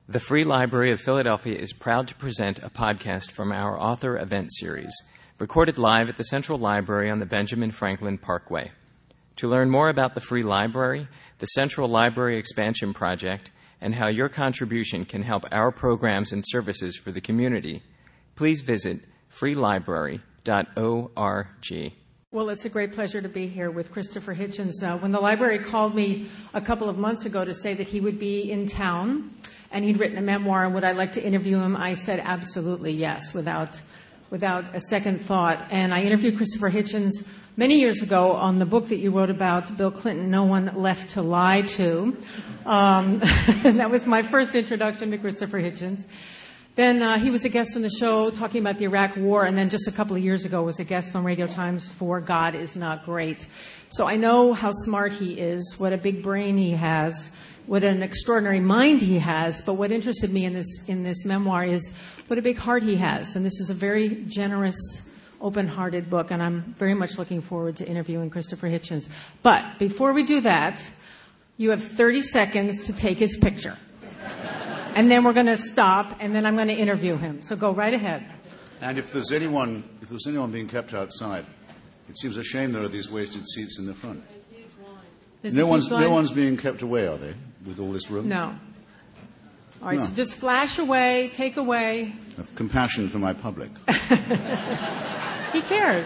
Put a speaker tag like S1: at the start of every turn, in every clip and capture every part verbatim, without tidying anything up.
S1: The Free Library of Philadelphia is proud to present a podcast from our author event series, recorded live at the Central Library on the Benjamin Franklin Parkway. To learn more about the Free Library, the Central Library Expansion Project, and how your contribution can help our programs and services for the community, please visit free library dot org.
S2: Well, it's a great pleasure to be here with Christopher Hitchens. Uh, when the library called me a couple of months ago to say that he would be in town and he'd written a memoir and would I like to interview him, I said absolutely yes, without without a second thought. And I interviewed Christopher Hitchens many years ago on the book that you wrote about Bill Clinton, No One Left to Lie to. Um, and that was my first introduction to Christopher Hitchens. Then uh, he was a guest on the show talking about the Iraq War, and then just a couple of years ago was a guest on Radio Times for God Is Not Great. So I know how smart he is, what a big brain he has, what an extraordinary mind he has, but what interested me in this in this memoir is what a big heart he has. And this is a very generous, open-hearted book, and I'm very much looking forward to interviewing Christopher Hitchens. But before we do that, you have thirty seconds to take his picture. And then we're going to stop, and then I'm going to interview him. So go right ahead.
S3: And if there's anyone, if there's anyone being kept outside, it seems a shame there are these wasted seats in the front.
S2: There's
S3: no one's, no one's being kept away, are they, with all this room?
S2: No. All right,
S3: no.
S2: So just flash away, take away.
S3: I have compassion for my public.
S2: He cares.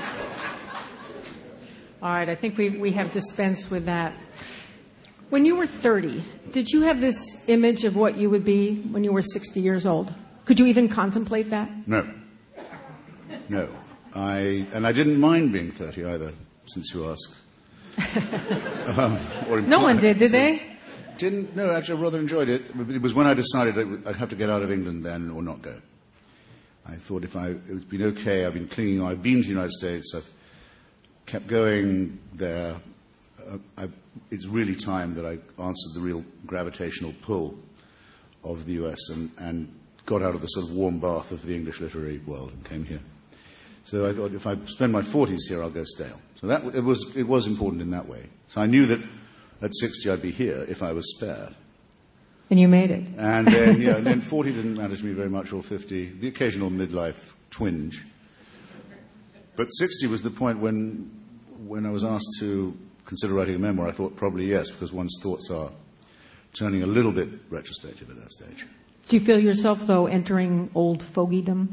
S2: All right, I think we we have dispensed with that. When you were thirty, did you have this image of what you would be when you were sixty years old? Could you even contemplate that?
S3: No. No. I and I didn't mind being thirty either, since you ask. um, or
S2: no one did, did they?
S3: Didn't. No, actually, I rather enjoyed it. It was when I decided I'd have to get out of England then or not go. I thought if I, it would been okay. I've been clinging on. I've been to the United States. I've kept going there. Uh, I, it's really time that I answered the real gravitational pull of the U S and, and got out of the sort of warm bath of the English literary world and came here. So I thought if I spend my forties here, I'll go stale. So that it was it was important in that way. So I knew that at sixty I'd be here if I was spared.
S2: And you made it.
S3: And then yeah, and then forty didn't matter to me very much, or fifty, the occasional midlife twinge. But sixty was the point when when I was asked to consider writing a memoir. I thought probably yes, because one's thoughts are turning a little bit retrospective at that stage.
S2: Do you feel yourself, though, entering old fogeydom?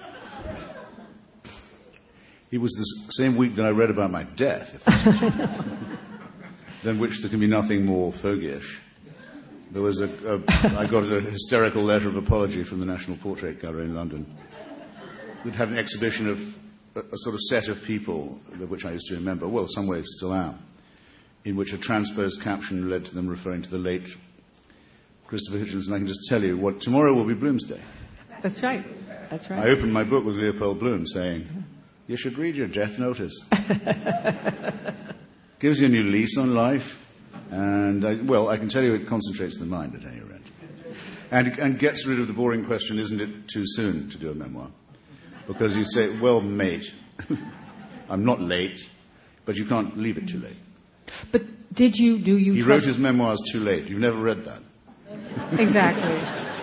S3: It was the same week that I read about my death, if than which there can be nothing more fogyish. There was a, a I got a hysterical letter of apology from the National Portrait Gallery in London. We'd had an exhibition of a, a sort of set of people, of which I used to remember, well, some ways still am, in which a transposed caption led to them referring to the late Christopher Hitchens, and I can just tell you what tomorrow will be Bloomsday.
S2: That's right. That's right.
S3: I opened my book with Leopold Bloom saying, "You should read your death notice." Gives you a new lease on life, and I, well, I can tell you it concentrates the mind at any rate, and and gets rid of the boring question: isn't it too soon to do a memoir? Because you say, "Well, mate, I'm not late," but you can't leave it too late.
S2: But did you, do you...
S3: He wrote his memoirs too late. You've never read that.
S2: Exactly.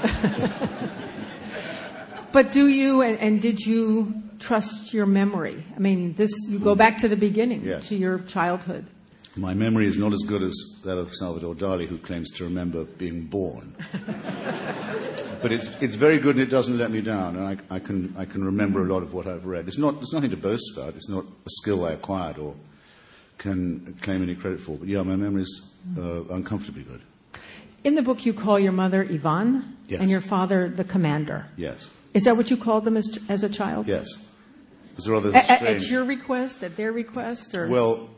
S2: But do you, and, and did you trust your memory? I mean, this, you go back to the beginning,
S3: yes.
S2: To your childhood.
S3: My memory is not as good as that of Salvador Dali, who claims to remember being born. But it's it's very good, and it doesn't let me down. And I, I can I can remember a lot of what I've read. It's not there's nothing to boast about. It's not a skill I acquired or can claim any credit for. But yeah, my memory's uh, uncomfortably good.
S2: In the book, you call your mother Yvonne,
S3: yes.
S2: And your father the Commander.
S3: Yes.
S2: Is that what you called them as as a child?
S3: Yes. Was there other
S2: at, at your request, at their request, or
S3: well,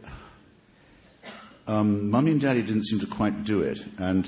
S3: um, Mummy and Daddy didn't seem to quite do it, and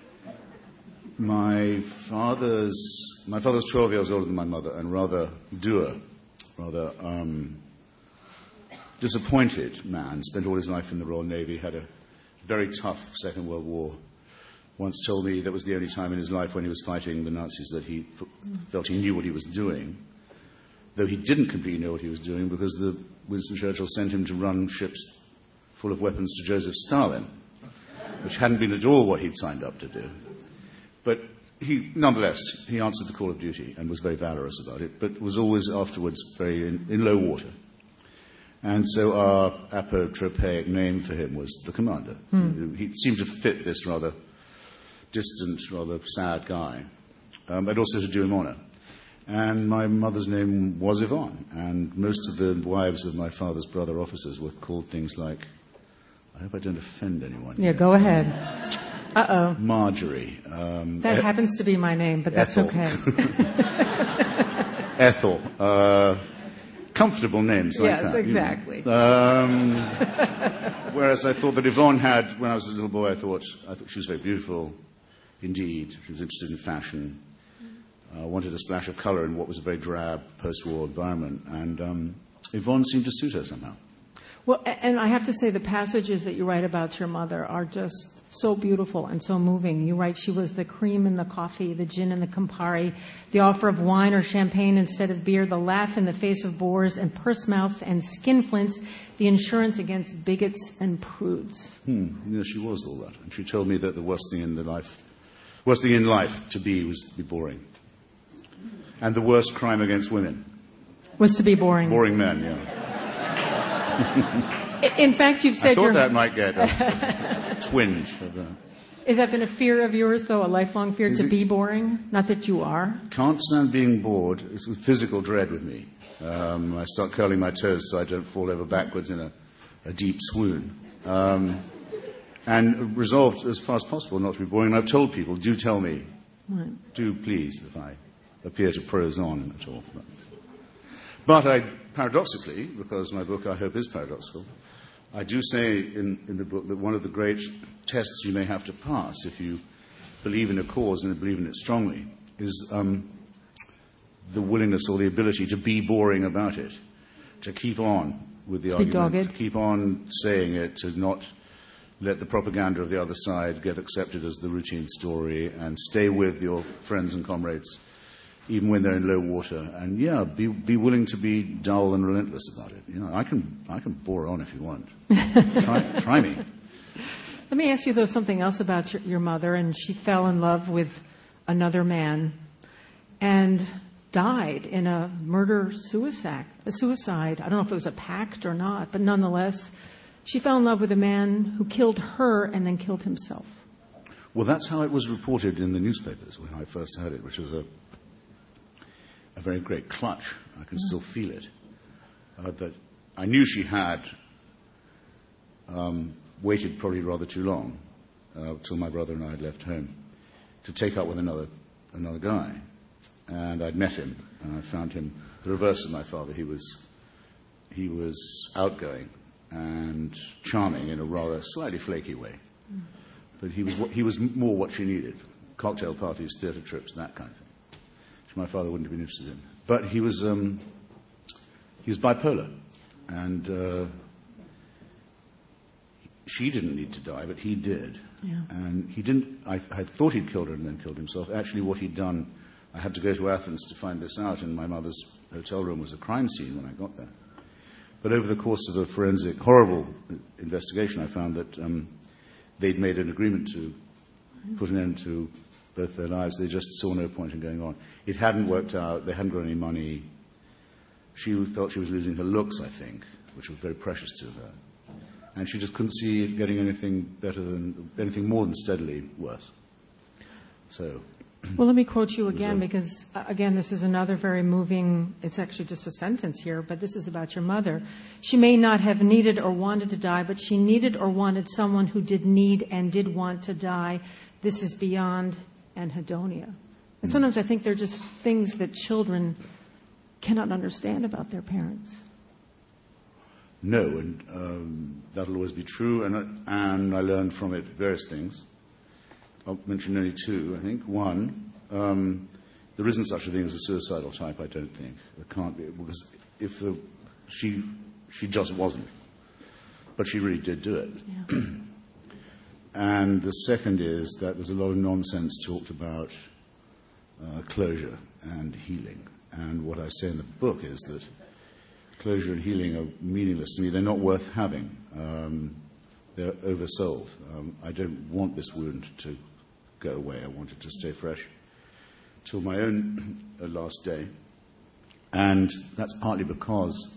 S3: my father's my father was twelve years older than my mother, and rather dour, rather um, disappointed man. Spent all his life in the Royal Navy, had a very tough Second World War. Once told me that was the only time in his life when he was fighting the Nazis that he f- felt he knew what he was doing, though he didn't completely know what he was doing because the Winston Churchill sent him to run ships full of weapons to Joseph Stalin, which hadn't been at all what he'd signed up to do. But he, nonetheless, he answered the call of duty and was very valorous about it, but was always afterwards very in, in low water. And so our apotropaic name for him was the Commander. Hmm. He seemed to fit this rather distant, rather sad guy, um, but also to do him honour. And my mother's name was Yvonne, and most of the wives of my father's brother officers were called things like, I hope I don't offend anyone.
S2: Yeah, go ahead. Uh-oh.
S3: Marjorie. Um,
S2: that e- happens to be my name, but that's
S3: Ethel.
S2: okay.
S3: Ethel. Uh, comfortable names like
S2: yes,
S3: that.
S2: Yes, exactly.
S3: You know. um, whereas I thought that Yvonne had, when I was a little boy, I thought, I thought she was very beautiful. Indeed. She was interested in fashion. Uh, wanted a splash of colour in what was a very drab post-war environment. And um, Yvonne seemed to suit her somehow.
S2: Well, and I have to say the passages that you write about your mother are just so beautiful and so moving. You write she was the cream in the coffee, the gin in the Campari, the offer of wine or champagne instead of beer, the laugh in the face of bores and purse mouths and skinflints, the insurance against bigots and prudes.
S3: Hmm. You know, she was all that. And she told me that the worst thing in the life, worst thing in life to be was to be boring. And the worst crime against women
S2: was to be boring.
S3: Boring men, yeah.
S2: In fact, you've said
S3: I thought
S2: you're...
S3: that might get a twinge of that.
S2: Has that been a fear of yours, though, a lifelong fear
S3: Is
S2: to
S3: it...
S2: be boring? Not that you are.
S3: Can't stand being bored. It's with physical dread with me. Um, I start curling my toes so I don't fall over backwards in a, a deep swoon. Um, and resolved as far as possible not to be boring. And I've told people, do tell me, right. do please, if I appear to prose on at all. But, but I, paradoxically, because my book, I hope, is paradoxical, I do say in, in the book that one of the great tests you may have to pass if you believe in a cause and believe in it strongly is um, the willingness or the ability to be boring about it, to keep on with the
S2: to
S3: argument,
S2: be
S3: to keep on saying it, to not let the propaganda of the other side get accepted as the routine story, and stay with your friends and comrades even when they're in low water, and yeah, be be willing to be dull and relentless about it. You know, I can I can bore on if you want. try, try me.
S2: Let me ask you though something else about your, your mother. And she fell in love with another man, and died in a murder suicide. A suicide. I don't know if it was a pact or not, but nonetheless, she fell in love with a man who killed her and then killed himself.
S3: Well, that's how it was reported in the newspapers when I first heard it, which was a a very great clutch. I can still feel it. Uh, that I knew she had um, waited probably rather too long uh, till my brother and I had left home to take up with another another guy. And I'd met him, and I found him the reverse of my father. He was he was outgoing and charming in a rather slightly flaky way. Mm. But he was he was more what she needed: cocktail parties, theatre trips, that kind of thing. My father wouldn't have been interested in. But he was um, he was bipolar, and uh, she didn't need to die, but he did.
S2: Yeah.
S3: And he didn't. I, I thought he'd killed her and then killed himself. Actually, what he'd done, I had to go to Athens to find this out, and my mother's hotel room was a crime scene when I got there. But over the course of a forensic, horrible investigation, I found that um, they'd made an agreement to put an end to both their lives. They just saw no point in going on. It hadn't worked out. They hadn't got any money. She felt she was losing her looks, I think, which was very precious to her. And she just couldn't see it getting anything better than, anything more than steadily worse. So.
S2: Well, let me quote you again, because, uh, again, this is another very moving, it's actually just a sentence here, but this is about your mother. She may not have needed or wanted to die, but she needed or wanted someone who did need and did want to die. This is beyond anhedonia. And sometimes I think they're just things that children cannot understand about their parents.
S3: No, and um, that'll always be true, and, and I learned from it various things. I'll mention only two, I think. One, um, there isn't such a thing as a suicidal type, I don't think. There can't be, because if the, she, she just wasn't. But she really did do it.
S2: Yeah.
S3: And the second is that there's a lot of nonsense talked about uh, closure and healing. And what I say in the book is that closure and healing are meaningless to me. They're not worth having. Um, they're oversold. Um, I don't want this wound to go away. I want it to stay fresh. till my own uh, last day. And that's partly because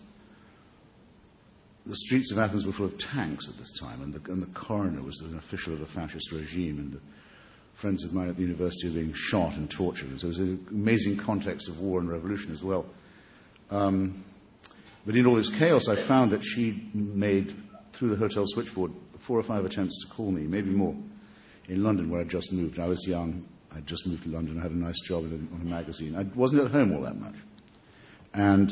S3: the streets of Athens were full of tanks at this time, and the, and the coroner was an official of the fascist regime, and the friends of mine at the university were being shot and tortured. So it was an amazing context of war and revolution as well. Um, but in all this chaos, I found that she made, through the hotel switchboard, four or five attempts to call me, maybe more, in London, where I'd just moved. I was young. I'd just moved to London. I had a nice job in a, on a magazine. I wasn't at home all that much. And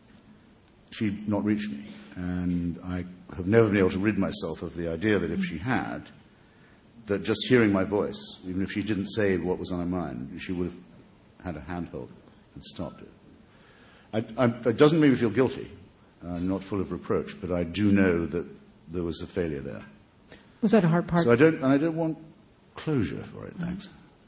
S3: she'd not reached me. And I have never been able to rid myself of the idea that if she had, that just hearing my voice, even if she didn't say what was on her mind, she would have had a handhold and stopped it. I, I, it doesn't make me feel guilty. I'm not full of reproach, but I do know that there was a failure there.
S2: Was that a hard part?
S3: So I don't, and I don't want closure for it, thanks.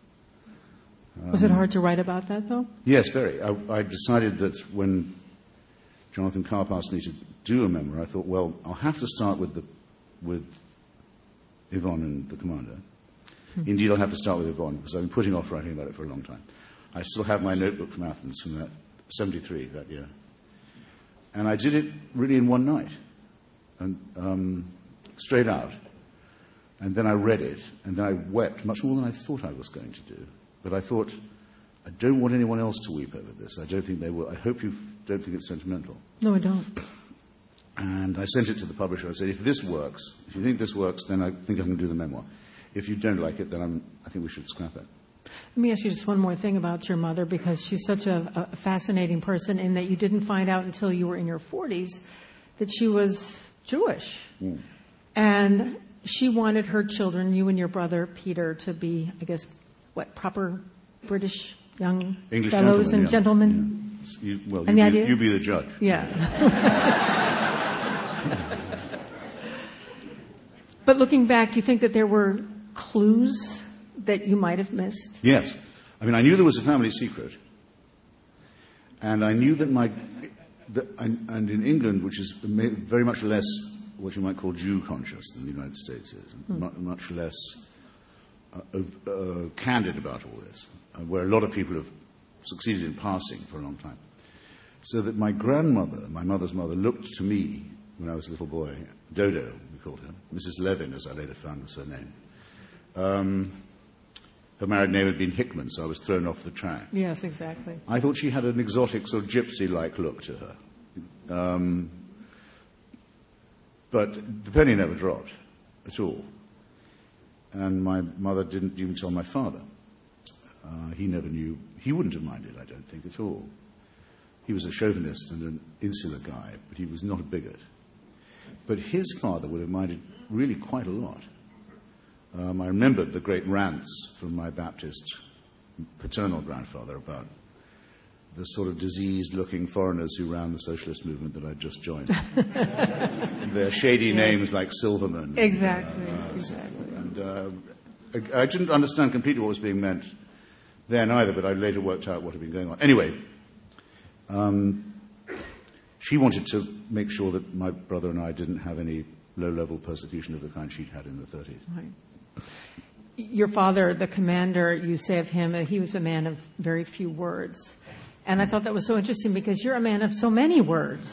S3: Um,
S2: was it hard to write about that, though?
S3: Yes, very. I, I decided that when Jonathan Karp asked me to do a memoir, I thought, well, I'll have to start with the with Yvonne and the commander. Hmm. Indeed, I'll have to start with Yvonne, because I've been putting off writing about it for a long time. I still have my notebook from Athens from that seventy-three, that year. And I did it really in one night, and um, straight out. And then I read it, and then I wept, much more than I thought I was going to do. But I thought, I don't want anyone else to weep over this. I don't think they will. I hope you don't think it's sentimental.
S2: No, I don't.
S3: And I sent it to the publisher. I said, if this works, if you think this works, then I think I can do the memoir. If you don't like it, then I'm, I think we should scrap it.
S2: Let me ask you just one more thing about your mother, because she's such a, a fascinating person in that you didn't find out until you were in your forties that she was Jewish. Mm. And she wanted her children, you and your brother Peter, to be, I guess, what, proper British young
S3: English
S2: fellows
S3: gentlemen,
S2: and
S3: yeah.
S2: gentlemen?
S3: Yeah. You, well,
S2: and
S3: you
S2: the
S3: be,
S2: idea?
S3: you be the judge.
S2: Yeah. But looking back, do you think that there were clues that you might have missed?
S3: Yes. I mean, I knew there was a family secret. And I knew that my... That, and, and in England, which is very much less what you might call Jew-conscious than the United States is, hmm. much, much less uh, uh, candid about all this, uh, where a lot of people have succeeded in passing for a long time. So that my grandmother, my mother's mother, looked to me when I was a little boy, Dodo, we called her, Missus Levin, as I later found was her name. Um, her married name had been Hickman, so I was thrown off the track.
S2: Yes, exactly.
S3: I thought she had an exotic sort of gypsy-like look to her. Um, but the penny never dropped at all. And my mother didn't even tell my father. Uh, he never knew. He wouldn't have minded, I don't think, at all. He was a chauvinist and an insular guy, but he was not a bigot. But his father would have minded really quite a lot. Um, I remembered the great rants from my Baptist paternal grandfather about the sort of diseased-looking foreigners who ran the socialist movement that I'd just joined. Their shady yes. names like Silverman.
S2: Exactly,
S3: uh,
S2: exactly.
S3: And uh, I, I didn't understand completely what was being meant then either, but I later worked out what had been going on. Anyway, um, she wanted to make sure that my brother and I didn't have any low-level persecution of the kind she'd had in the thirties.
S2: Right. Your father, the commander, you say of him, he was a man of very few words. And I thought that was so interesting because you're a man of so many words.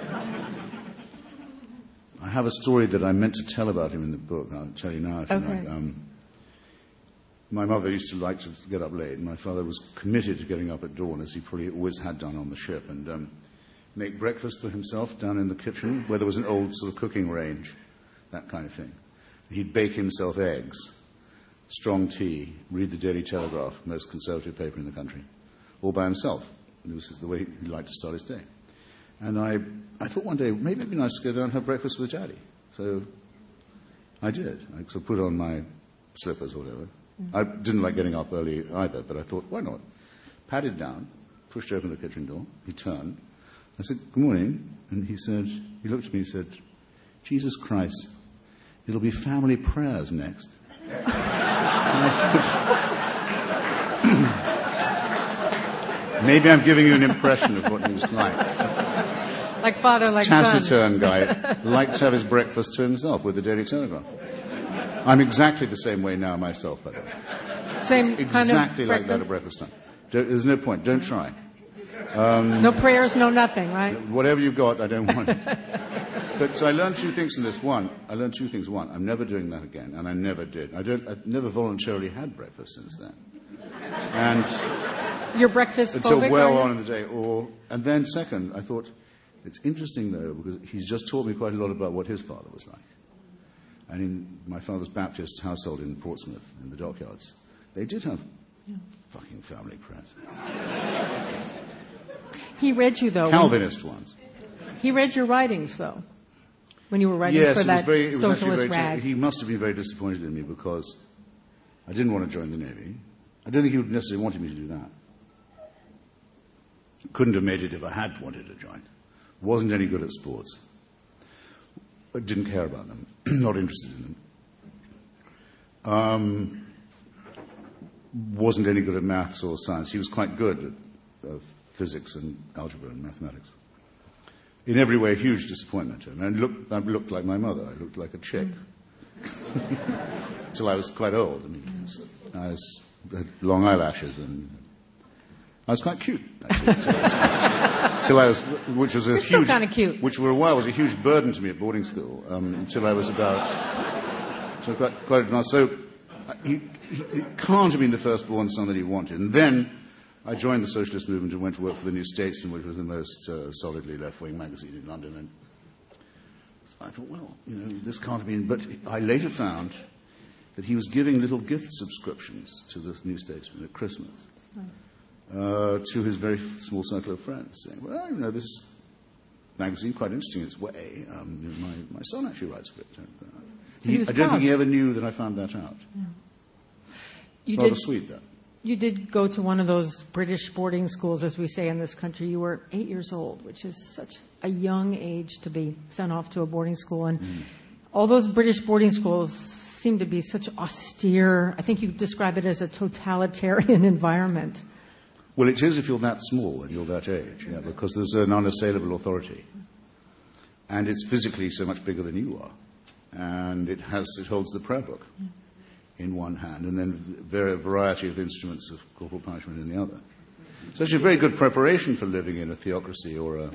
S3: I have a story that I meant to tell about him in the book. I'll tell you now if
S2: okay.
S3: you like. Um, my mother used to like to get up late, and my father was committed to getting up at dawn, as he probably always had done on the ship, and um, make breakfast for himself down in the kitchen, where there was an old sort of cooking range, that kind of thing. He'd bake himself eggs, strong tea, read the Daily Telegraph, most conservative paper in the country, all by himself. And this is the way he liked to start his day. And I, I thought one day, maybe it'd be nice to go down and have breakfast with Daddy. So I did. I sort of put on my slippers or whatever. Mm-hmm. I didn't like getting up early either, but I thought, why not? Padded down, pushed open the kitchen door. He turned. I said, good morning. And he said, he looked at me and said, Jesus Christ, it'll be family prayers next. Maybe I'm giving you an impression of what he was like.
S2: Like father, like son.
S3: Taciturn guy, liked to have his breakfast to himself with the Daily Telegraph. I'm exactly the same way now myself, by the way.
S2: Same
S3: exactly
S2: kind of
S3: like
S2: breakfast?
S3: that at breakfast time. Don't, there's no point. Don't try.
S2: Um, no prayers, no nothing, right?
S3: Whatever you've got, I don't want it. But so I learned two things from this. One, I learned two things. One, I'm never doing that again, and I never did. I don't. I've never voluntarily had breakfast since then. And
S2: your breakfast
S3: until
S2: phobic,
S3: well on in the day. Or and then second, I thought it's interesting though because he's just taught me quite a lot about what his father was like. And in my father's Baptist household in Portsmouth, in the dockyards, they did have yeah. fucking family prayers.
S2: He read you, though.
S3: Calvinist when, ones.
S2: He read your writings, though, when you were writing
S3: yes,
S2: for that
S3: it was very, it was
S2: socialist
S3: very
S2: rag.
S3: He must have been very disappointed in me because I didn't want to join the Navy. I don't think he would necessarily wanted me to do that. Couldn't have made it if I had wanted to join. Wasn't any good at sports. I didn't care about them. Not interested in them. Um, wasn't any good at maths or science. He was quite good at uh, physics and algebra and mathematics. In every way, a huge disappointment to him. And I looked, I looked like my mother. I looked like a chick. Until I was quite old. I mean, I was, had long eyelashes and I was quite cute, actually. Until I was, until I was which was a
S2: You're
S3: huge,
S2: still kind of cute.
S3: which for a while was a huge burden to me at boarding school. Um, until I was about, so quite, quite advanced. So uh, he, he, he can't have been the firstborn son that he wanted. And then I joined the socialist movement and went to work for the New Statesman, which was the most uh, solidly left-wing magazine in London. And I thought, well, you know, this can't have been. But I later found that he was giving little gift subscriptions to the New Statesman at Christmas uh, to his very small circle of friends, saying, well, you know, this magazine quite interesting in its way. Um, you know, my, my son actually writes for it. And, uh,
S2: so he,
S3: he, I don't think he ever knew that I found that out.
S2: Yeah. You
S3: Rather
S2: did,
S3: sweet, that.
S2: You did go to one of those British boarding schools, as we say in this country. You were eight years old, which is such a young age to be sent off to a boarding school. And mm. all those British boarding schools seem to be such austere, I think you describe it as a totalitarian environment.
S3: Well, it is if you're that small and you're that age, yeah, because there's an unassailable authority. And it's physically so much bigger than you are. And it has, it holds the prayer book mm. in one hand, and then a variety of instruments of corporal punishment in the other. So it's a very good preparation for living in a theocracy or a...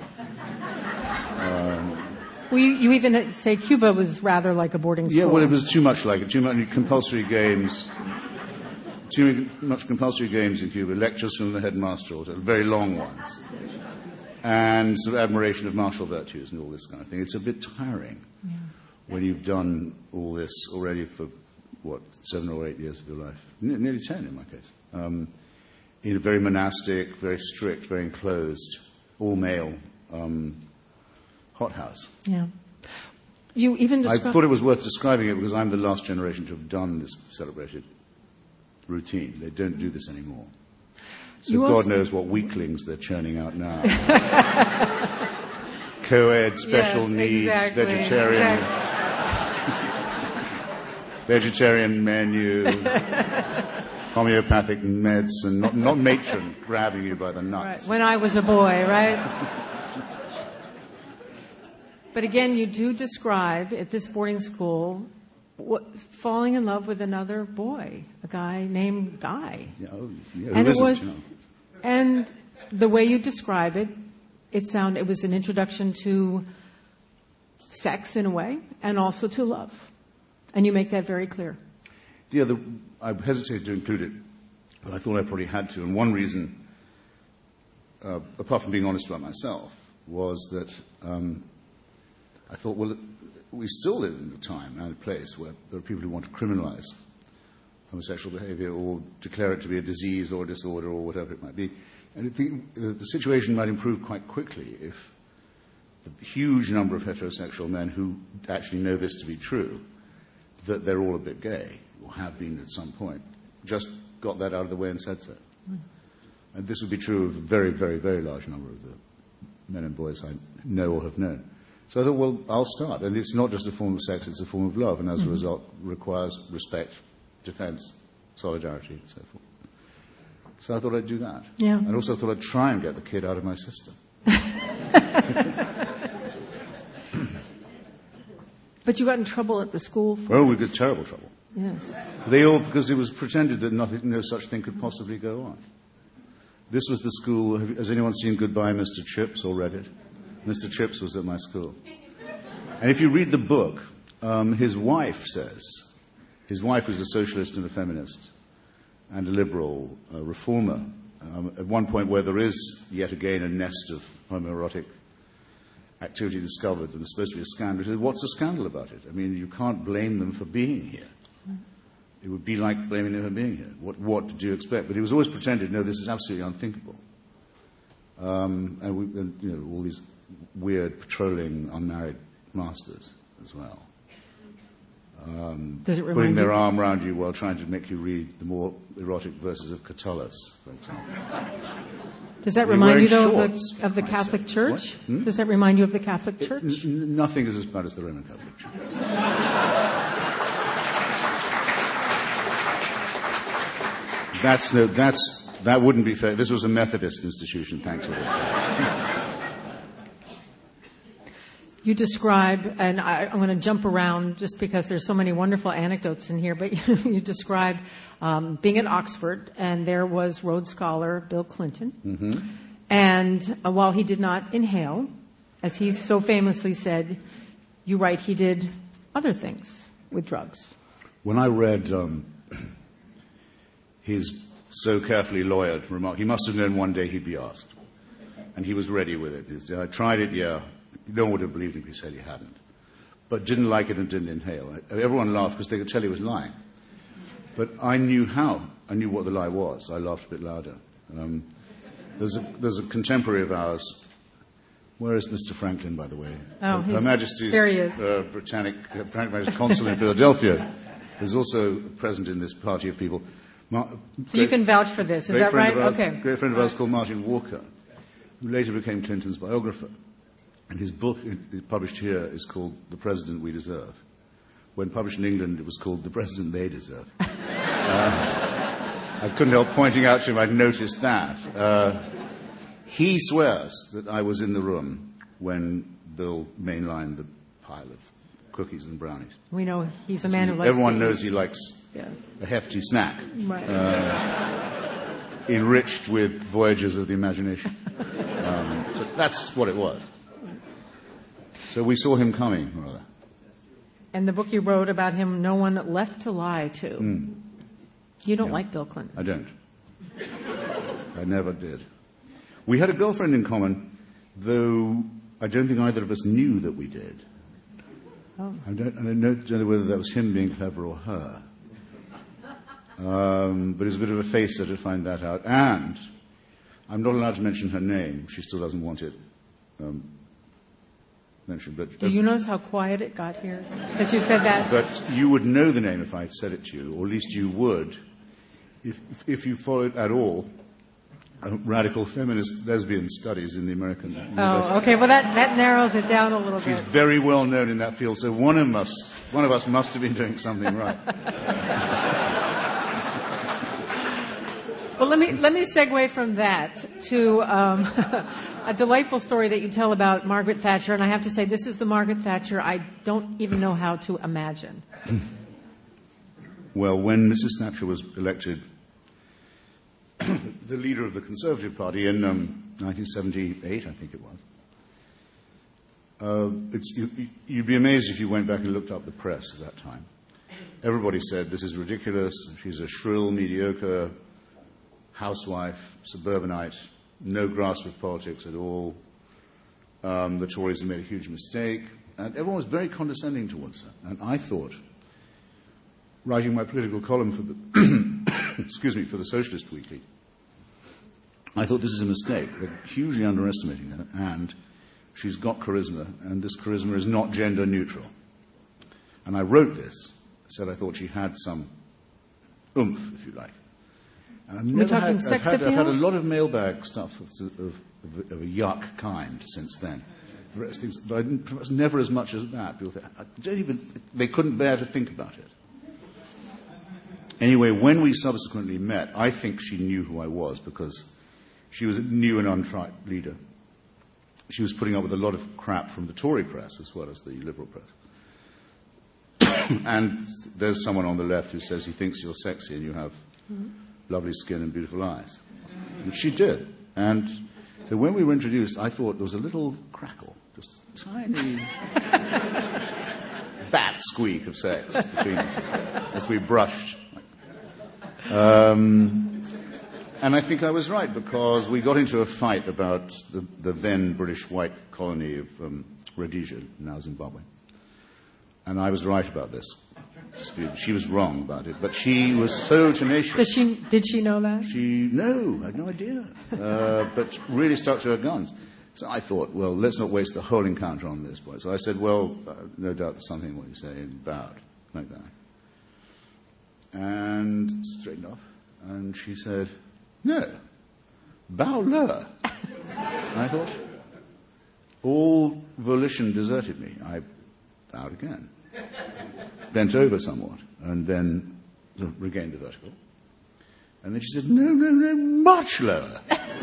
S3: Um,
S2: well, you, you even say Cuba was rather like a boarding school.
S3: Yeah, well, it was too much like it. Too many compulsory games. Too much compulsory games in Cuba. Lectures from the headmaster, or very long ones. And sort of admiration of martial virtues and all this kind of thing. It's a bit tiring yeah. when you've done all this already for... what, seven or eight years of your life, N- nearly ten in my case, um, in a very monastic, very strict, very enclosed, all-male um, hothouse.
S2: Yeah. You even descri-
S3: I thought it was worth describing it because I'm the last generation to have done this celebrated routine. They don't do this anymore. So
S2: you
S3: God
S2: also-
S3: knows what weaklings they're churning out now. Co-ed, special
S2: yes,
S3: needs,
S2: exactly.
S3: vegetarian...
S2: Exactly.
S3: Vegetarian menu, homeopathic medicine, not, not matron grabbing you by the nuts.
S2: Right. When I was a boy, right? But again, you do describe at this boarding school what, falling in love with another boy, a guy named Guy.
S3: Yeah, oh, yeah,
S2: and it was,
S3: you know?
S2: and the way you describe it, it sound it was an introduction to sex in a way, and also to love. And you make that very clear.
S3: Yeah, the, I hesitated to include it, but I thought I probably had to. And one reason, uh, apart from being honest about myself, was that um, I thought, well, we still live in a time and a place where there are people who want to criminalize homosexual behavior or declare it to be a disease or a disorder or whatever it might be. And I think the, the situation might improve quite quickly if the huge number of heterosexual men who actually know this to be true, that they're all a bit gay, or have been at some point, just got that out of the way and said so. Mm. And this would be true of a very, very, very large number of the men and boys I know or have known. So I thought, well, I'll start. And it's not just a form of sex, it's a form of love, and as mm-hmm. a result requires respect, defense, solidarity, and so forth. So I thought I'd do that.
S2: Yeah.
S3: And also thought I'd try and get the kid out of my system.
S2: But you got in trouble at the school for
S3: Oh, we got terrible trouble.
S2: Yes.
S3: They all, because it was pretended that nothing, no such thing could possibly go on. This was the school. Has anyone seen Goodbye, Mister Chips, or read it? Mister Chips was at my school. And if you read the book, um, his wife says, his wife was a socialist and a feminist and a liberal uh, reformer. Um, at one point where there is, yet again, a nest of homoerotic activity discovered, and there's supposed to be a scandal. He said, what's the scandal about it? I mean, you can't blame them for being here. It would be like blaming them for being here. What, what did you expect? But he was always pretended, no, this is absolutely unthinkable. Um, and, we, and, you know, all these weird patrolling unmarried masters as well. Um,
S2: Does it remind
S3: putting their
S2: you?
S3: arm around you while trying to make you read the more erotic verses of Catullus, for example.
S2: Does that
S3: You're
S2: remind you,
S3: wearing
S2: though, of
S3: shorts,
S2: the, of the
S3: I
S2: Catholic
S3: say.
S2: Church?
S3: Hmm?
S2: Does that remind you of the Catholic Church?
S3: It, n- nothing is as bad as the Roman Catholic Church. That's no, that's, that wouldn't be fair. This was a Methodist institution, thanks for this.
S2: You describe, and I, I'm going to jump around just because there's so many wonderful anecdotes in here, but you, you describe um, being at Oxford, and there was Rhodes Scholar Bill Clinton.
S3: Mm-hmm.
S2: And uh, while he did not inhale, as he so famously said, you write he did other things with drugs.
S3: When I read um, his so carefully lawyered remark, he must have known one day he'd be asked. And he was ready with it. He said, I tried it, yeah. No one would have believed him if he said he hadn't. But didn't like it and didn't inhale. Everyone laughed because they could tell he was lying. But I knew how. I knew what the lie was. I laughed a bit louder. Um, there's, a, there's a contemporary of ours. Where is Mister Franklin, by the way?
S2: Oh,
S3: Her Majesty's
S2: there he is.
S3: Uh, Britannic uh, Britannic Consul in Philadelphia is also present in this party of people. Mar-
S2: So great, you can vouch for this. Is that right?
S3: Ours,
S2: okay.
S3: Great friend of ours called Martin Walker, who later became Clinton's biographer. And his book, published here, is called The President We Deserve. When published in England, it was called The President They Deserve. uh, I couldn't help pointing out to him I'd noticed that. Uh, he swears that I was in the room when Bill mainlined the pile of cookies and brownies.
S2: We know he's a man who likes
S3: Everyone
S2: to
S3: knows
S2: eat.
S3: he likes
S2: Yeah.
S3: a hefty snack.
S2: Right.
S3: Uh, enriched with voyages of the imagination. Um, so that's what it was. So we saw him coming, rather.
S2: And the book you wrote about him, No One Left to Lie To.
S3: Mm.
S2: You don't
S3: Yeah.
S2: like Bill Clinton.
S3: I don't. I never did. We had a girlfriend in common, though I don't think either of us knew that we did.
S2: Oh.
S3: I don't, I don't know, don't know whether that was him being clever or her. Um, but it was a bit of a facer to find that out. And I'm not allowed to mention her name. She still doesn't want it um, mentioned. But,
S2: Do you notice how quiet it got here? As you said that.
S3: But you would know the name if I had said it to you, or at least you would, if, if you followed at all uh, radical feminist lesbian studies in the American university.
S2: Oh, okay. Well, that, that narrows it down a little
S3: She's
S2: bit.
S3: very well known in that field, so one of us, one of us must have been doing something right.
S2: Well, let me let me segue from that to um, a delightful story that you tell about Margaret Thatcher, and I have to say, this is the Margaret Thatcher I don't even know how to imagine.
S3: Well, when Missus Thatcher was elected the leader of the Conservative Party in um, nineteen seventy-eight, I think it was, uh, it's, you, you'd be amazed if you went back and looked up the press at that time. Everybody said, this is ridiculous, she's a shrill, mediocre housewife, suburbanite, no grasp of politics at all. Um, the Tories had made a huge mistake. And everyone was very condescending towards her. And I thought, writing my political column for the, excuse me, for the Socialist Weekly, I thought this is a mistake. They're hugely underestimating her. And she's got charisma, and this charisma is not gender neutral. And I wrote this, said I thought she had some oomph, if you like. And I've, never
S2: talking
S3: had,
S2: sex
S3: I've, had, I've had a
S2: appeal?
S3: lot of mailbag stuff of, of, of, of a yuck kind since then. Things, but I didn't, perhaps never as much as that. People think, I don't even, they couldn't bear to think about it. Anyway, when we subsequently met, I think she knew who I was because she was a new and untried leader. She was putting up with a lot of crap from the Tory press as well as the Liberal press. And there's someone on the left who says he thinks you're sexy and you have mm-hmm. lovely skin and beautiful eyes. And she did. And so when we were introduced, I thought there was a little crackle, just a tiny bat squeak of sex between us as we brushed. Um, and I think I was right, because we got into a fight about the, the then British white colony of um, Rhodesia, now Zimbabwe. And I was right about this. She was wrong about it, but she was so tenacious.
S2: Does she, did she know that?
S3: She, no, I had no idea, uh, but really stuck to her guns. So I thought, well, let's not waste the whole encounter on this boy. So I said, well, uh, no doubt there's something in what you say, and bowed, like that. And straightened off, and she said, no, bow lower. I thought, all volition deserted me. I bowed again. Bent over somewhat, and then sort of regained the vertical. And then she said, no, no, no, much lower.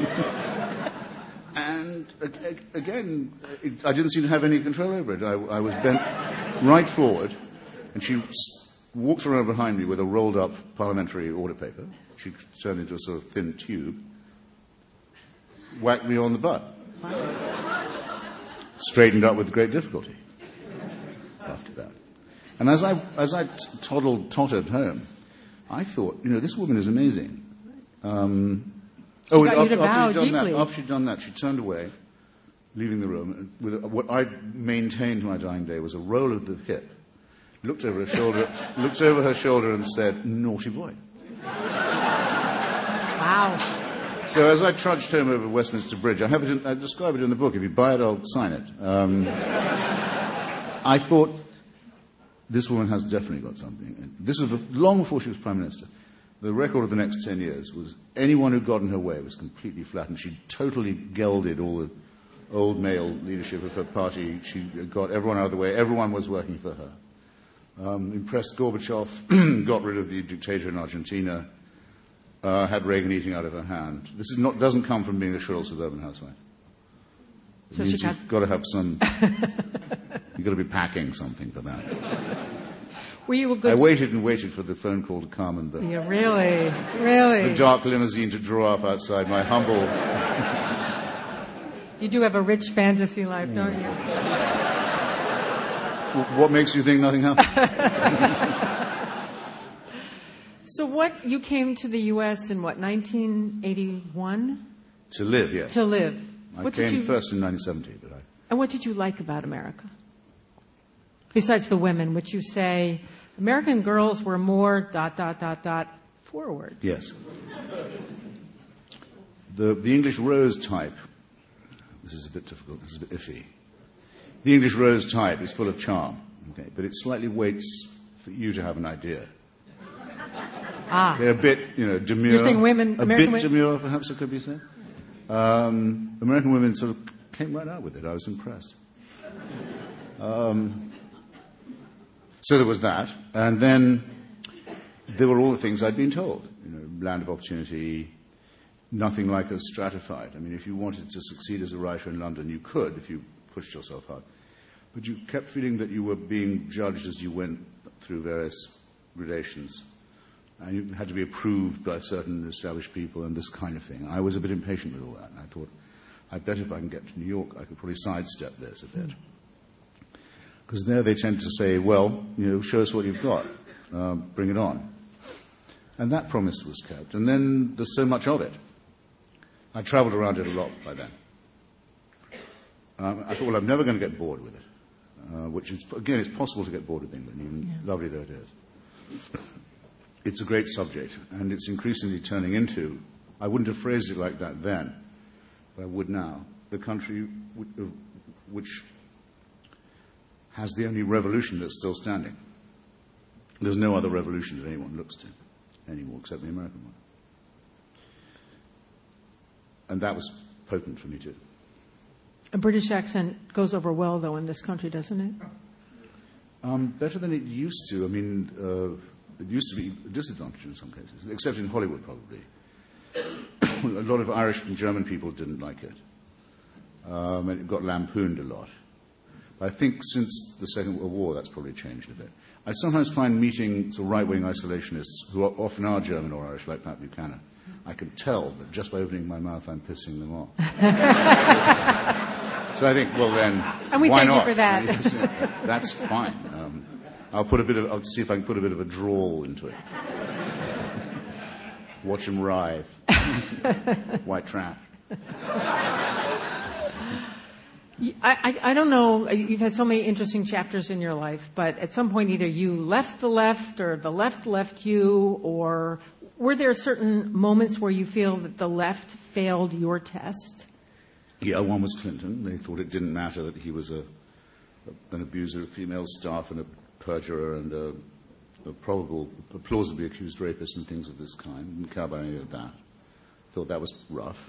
S3: And a- again, it, I didn't seem to have any control over it. I, I was bent right forward, and she s- walked around behind me with a rolled-up parliamentary order paper. She turned into a sort of thin tube, whacked me on the butt. Straightened up with great difficulty after that. And as I as I t- toddled, tottered home, I thought, you know, this woman is amazing. Um, oh,
S2: got
S3: and
S2: you to
S3: after, after
S2: bow
S3: she'd done
S2: deeply.
S3: that, after she'd done that, she turned away, leaving the room. With a, what I maintained to my dying day was a roll of the hip. Looked over her shoulder, looked over her shoulder, and said, "Naughty boy."
S2: Wow.
S3: So as I trudged home over Westminster Bridge, I have it in, I describe it in the book. If you buy it, I'll sign it. Um, I thought, this woman has definitely got something. And this was long before she was Prime Minister. The record of the next ten years was anyone who got in her way was completely flattened. She totally gelded all the old male leadership of her party. She got everyone out of the way. Everyone was working for her. Um, impressed Gorbachev, got rid of the dictator in Argentina, uh, had Reagan eating out of her hand. This is not, doesn't come from being a shrill suburban housewife. It
S2: So
S3: means
S2: she got-
S3: you've got to have some, you've got to be packing something for that.
S2: Were you a good...
S3: I waited and waited for the phone call to come and the,
S2: Yeah, really, really.
S3: the dark limousine to draw up outside my humble...
S2: You do have a rich fantasy life, don't you?
S3: What makes you think nothing happened?
S2: So what, you came to the U S in what, nineteen eighty-one?
S3: To live, yes.
S2: To live.
S3: I
S2: What
S3: came
S2: did you,
S3: first in nineteen seventy, but I...
S2: And what did you like about America? Besides the women, which you say, American girls were more dot, dot, dot, dot, forward.
S3: Yes. The, the English rose type, this is a bit difficult, this is a bit iffy. The English rose type is full of charm, okay, but it slightly waits for you to have an idea.
S2: Ah.
S3: They're a bit, you know, demure.
S2: You're saying women-
S3: A
S2: American
S3: bit
S2: women-
S3: demure, perhaps it could be said. Um, American women sort of came right out with it. I was impressed. Um, so there was that. And then there were all the things I'd been told. You know, land of opportunity, nothing like us stratified. I mean, if you wanted to succeed as a writer in London, you could if you pushed yourself hard. But you kept feeling that you were being judged as you went through various gradations. And you had to be approved by certain established people and this kind of thing. I was a bit impatient with all that. And I thought, I bet if I can get to New York, I could probably sidestep this a bit. Because there they tend to say, well, you know, show us what you've got. Uh, bring it on. And that promise was kept. And then there's so much of it. I traveled around it a lot by then. Um, I thought, well, I'm never going to get bored with it. Uh, which is, again, it's possible to get bored with England, even
S2: Yeah.
S3: lovely though it is. It's a great subject, and it's increasingly turning into, I wouldn't have phrased it like that then, but I would now, the country w- which has the only revolution that's still standing. There's no other revolution that anyone looks to anymore except the American one. And that was potent for me too.
S2: A British accent goes over well, though, in this country, doesn't it?
S3: Um, better than it used to. I mean, uh, it used to be a disadvantage in some cases, except in Hollywood, probably. A lot of Irish and German people didn't like it. Um, and it got lampooned a lot. But I think since the Second World War, that's probably changed a bit. I sometimes find meeting sort of right-wing isolationists, who are, often are German or Irish, like Pat Buchanan, I can tell that just by opening my mouth, I'm pissing them off. So I think, well then,
S2: and we
S3: why
S2: thank
S3: not?
S2: you for that.
S3: That's fine. Um, I'll put a bit of. I'll see if I can put a bit of a drawl into it. Watch them writhe. White trash.
S2: I, I, I don't know, you've had so many interesting chapters in your life, but at some point either you left the left or the left left you, or were there certain moments where you feel that the left failed your test?
S3: Yeah, one was Clinton. They thought it didn't matter that he was a, a an abuser of female staff and a perjurer and a, a probable, a plausibly accused rapist and things of this kind. Didn't care about any of that. Thought that was rough.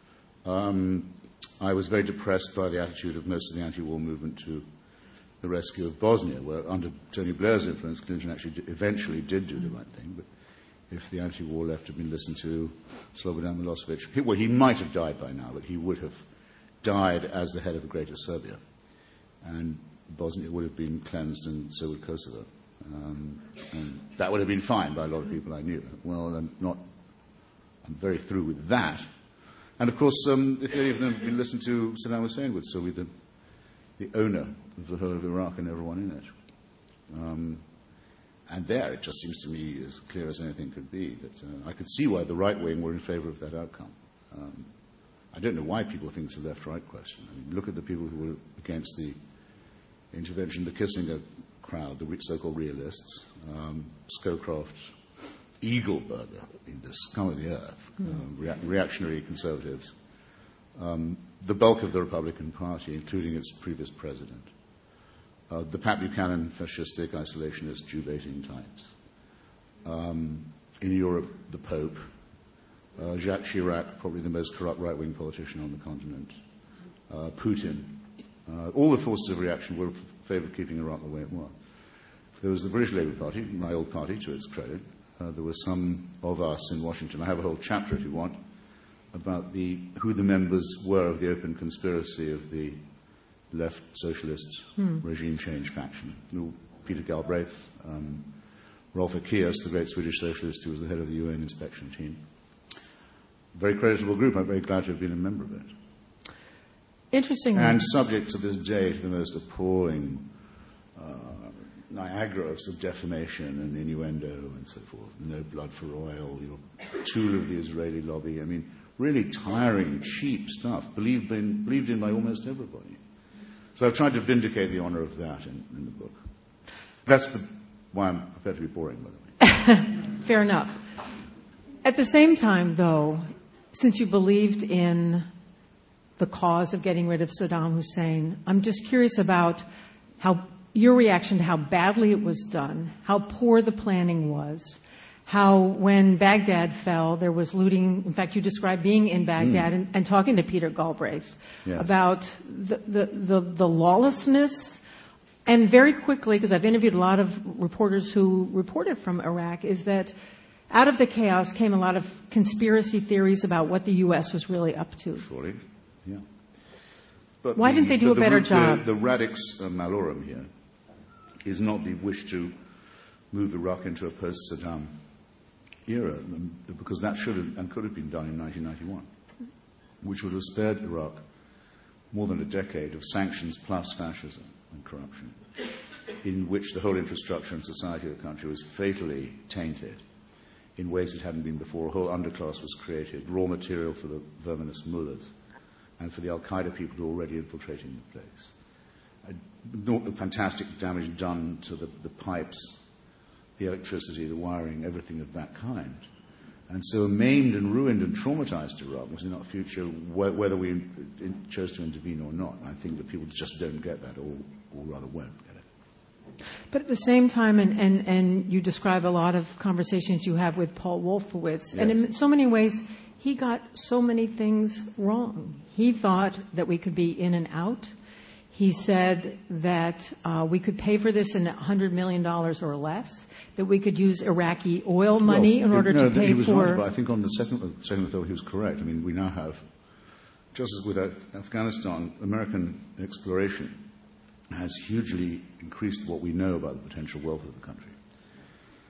S3: Um, I was very depressed by the attitude of most of the anti-war movement to the rescue of Bosnia, where under Tony Blair's influence, Clinton actually d- eventually did do the right thing. But if the anti-war left had been listened to, Slobodan Milosevic, he, well, he might have died by now, but he would have died as the head of a greater Serbia. And Bosnia would have been cleansed, and so would Kosovo. Um, and that would have been fine by a lot of people I knew. Well, I'm not, I'm very through with that. And of course, um, if any of them had been listened to, Saddam Hussein would still be the, the owner of the whole of Iraq and everyone in it. Um, and there, it just seems to me as clear as anything could be that uh, I could see why the right wing were in favor of that outcome. Um, I don't know why people think it's a left-right question. I mean, look at the people who were against the intervention, the Kissinger crowd, the re- so-called realists, um, Scowcroft, Eagleburger, in the scum of the earth, mm. uh, rea- reactionary conservatives, um, the bulk of the Republican Party, including its previous president, uh, the Pat Buchanan fascistic, isolationist, Jew-baiting types. Um, in Europe, the Pope, uh, Jacques Chirac, probably the most corrupt right-wing politician on the continent, uh, Putin. Uh, all the forces of reaction were in favour of keeping Iraq the way it was. There was the British Labour Party, my old party, to its credit. Uh, there were some of us in Washington. I have a whole chapter, if you want, about the, who the members were of the open conspiracy of the left socialist hmm. regime change faction. Peter Galbraith, um, Rolf Ekéus, the great Swedish socialist who was the head of the U N inspection team. Very creditable group. I'm very glad to have been a member of it.
S2: Interesting.
S3: And subject to this day to the most appalling uh, Niagara of sort of defamation and innuendo and so forth. No blood for oil, you're a tool of the Israeli lobby. I mean, really tiring, cheap stuff, believed in, believed in by almost everybody. So I've tried to vindicate the honour of that in, in the book. That's the, why I'm prepared to be boring, by the way.
S2: Fair enough. At the same time, though, since you believed in the cause of getting rid of Saddam Hussein, I'm just curious about how your reaction to how badly it was done, how poor the planning was, how when Baghdad fell, there was looting. In fact, you described being in Baghdad mm. and, and talking to Peter Galbraith yes. about the, the, the, the lawlessness. And very quickly, because I've interviewed a lot of reporters who reported from Iraq, is that out of the chaos came a lot of conspiracy theories about what the U S was really up to.
S3: Surely, yeah. But
S2: Why
S3: the,
S2: didn't they do
S3: the,
S2: a better
S3: the,
S2: job?
S3: The, the radix uh, malorum here is not the wish to move Iraq into a post-Saddam era, because that should have and could have been done in nineteen ninety-one, which would have spared Iraq more than a decade of sanctions plus fascism and corruption, in which the whole infrastructure and society of the country was fatally tainted in ways it hadn't been before. A whole underclass was created, raw material for the verminous mullahs and for the Al-Qaeda people who were already infiltrating the place. A, fantastic damage done to the, the pipes, the electricity, the wiring, everything of that kind. And so a maimed and ruined and traumatized Iraq was in our future, wh- whether we in, in, chose to intervene or not. I think that people just don't get that, or, or rather won't get it.
S2: But at the same time, and, and, and you describe a lot of conversations you have with Paul Wolfowitz, yes. and in so many ways, he got so many things wrong. He thought that we could be in and out. He said that uh, we could pay for this in one hundred million dollars or less, that we could use Iraqi oil money
S3: well,
S2: in order
S3: no,
S2: to pay
S3: he was
S2: for...
S3: Right, but I think on the second, second thought he was correct. I mean, we now have, just as with Afghanistan, American exploration has hugely increased what we know about the potential wealth of the country.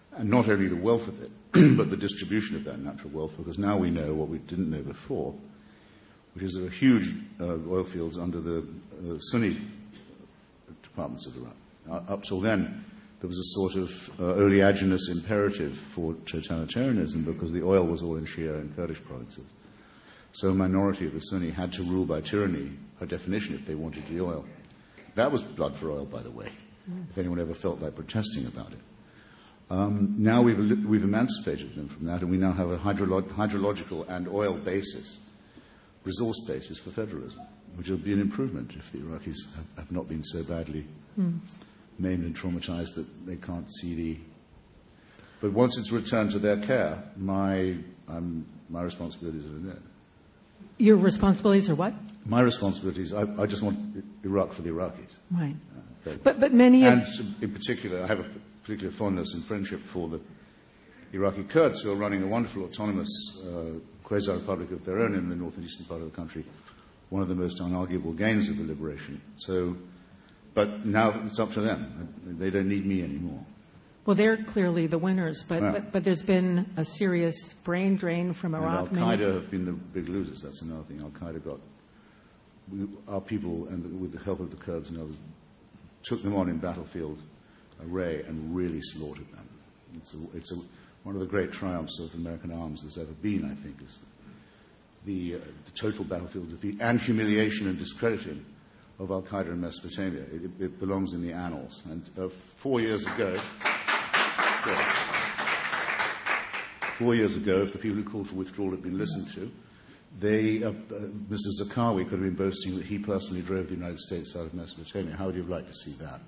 S3: And not only the wealth of it, but the distribution of that natural wealth, because now we know what we didn't know before, which is there are huge uh, oil fields under the uh, Sunni departments of Iraq. Uh, up till then, there was a sort of uh, oleaginous imperative for totalitarianism because the oil was all in Shia and Kurdish provinces. So a minority of the Sunni had to rule by tyranny, by definition, if they wanted the oil. That was blood for oil, by the way, mm. if anyone ever felt like protesting about it. Um, now we've, we've emancipated them from that, and we now have a hydrolo- hydrological and oil basis, resource basis for federalism, which will be an improvement if the Iraqis have, have not been so badly mm. maimed and traumatized that they can't see the... But once it's returned to their care, my, um, my responsibilities are there.
S2: Your responsibilities are what?
S3: My responsibilities, I, I just want Iraq for the Iraqis.
S2: Right.
S3: Uh,
S2: but, but many
S3: and
S2: of...
S3: in particular, I have a particular fondness and friendship for the Iraqi Kurds who are running a wonderful autonomous uh, quasi-republic of their own in the north and eastern part of the country, one of the most unarguable gains of the liberation. So, but now it's up to them. They don't need me anymore.
S2: Well, they're clearly the winners, but,
S3: yeah.
S2: but, but there's been a serious brain drain from Iraq.
S3: And Al-Qaeda have been the big losers. That's another thing. Al-Qaeda got we, our people, and the, with the help of the Kurds and others, took them on in battlefield array and really slaughtered them. It's, a, it's a, one of the great triumphs of American arms there's ever been, I think, is the, uh, the total battlefield defeat and humiliation and discrediting of Al-Qaeda in Mesopotamia. It, it belongs in the annals. And uh, four years ago, four years ago, if the people who called for withdrawal had been listened to, they, uh, uh, Mister Zarqawi could have been boasting that he personally drove the United States out of Mesopotamia. How would you have liked to see that?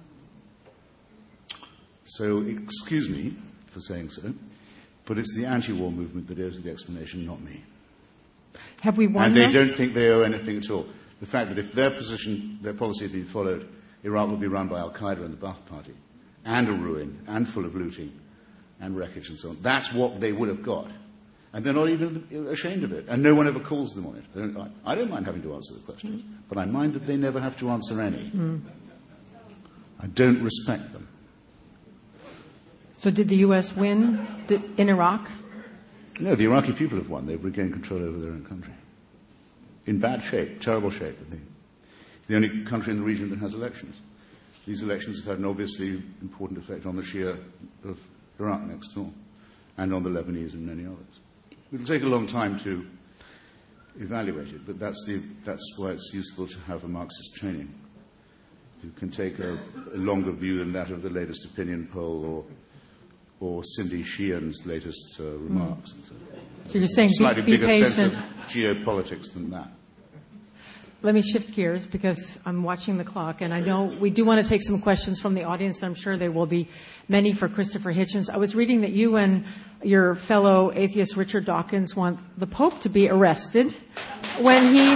S3: So, excuse me for saying so, but it's the anti-war movement that owes the explanation, not me.
S2: Have we won?
S3: And they
S2: though?
S3: don't think they owe anything at all. The fact that if their position, their policy had been followed, Iraq would be run by Al-Qaeda and the Ba'ath Party, and a ruin, and full of looting, and wreckage and so on. That's what they would have got. And they're not even ashamed of it. And no one ever calls them on it. They don't, I don't mind having to answer the questions, mm. but I mind that they never have to answer any. Mm. I don't respect them.
S2: So did the U S win in Iraq?
S3: No, the Iraqi people have won. They've regained control over their own country. In bad shape, terrible shape, I think. The only country in the region that has elections. These elections have had an obviously important effect on the Shia of Iraq next door, and on the Lebanese and many others. It will take a long time to evaluate it, but that's, the, that's why it's useful to have a Marxist training. You can take a, a longer view than that of the latest opinion poll or or Cindy Sheehan's latest uh, remarks. Mm. So,
S2: so you're saying
S3: slightly
S2: be, be
S3: bigger
S2: patient.
S3: sense of geopolitics than that.
S2: Let me shift gears because I'm watching the clock, and I know we do want to take some questions from the audience, and I'm sure there will be many for Christopher Hitchens. I was reading that you and your fellow atheist Richard Dawkins want the Pope to be arrested when he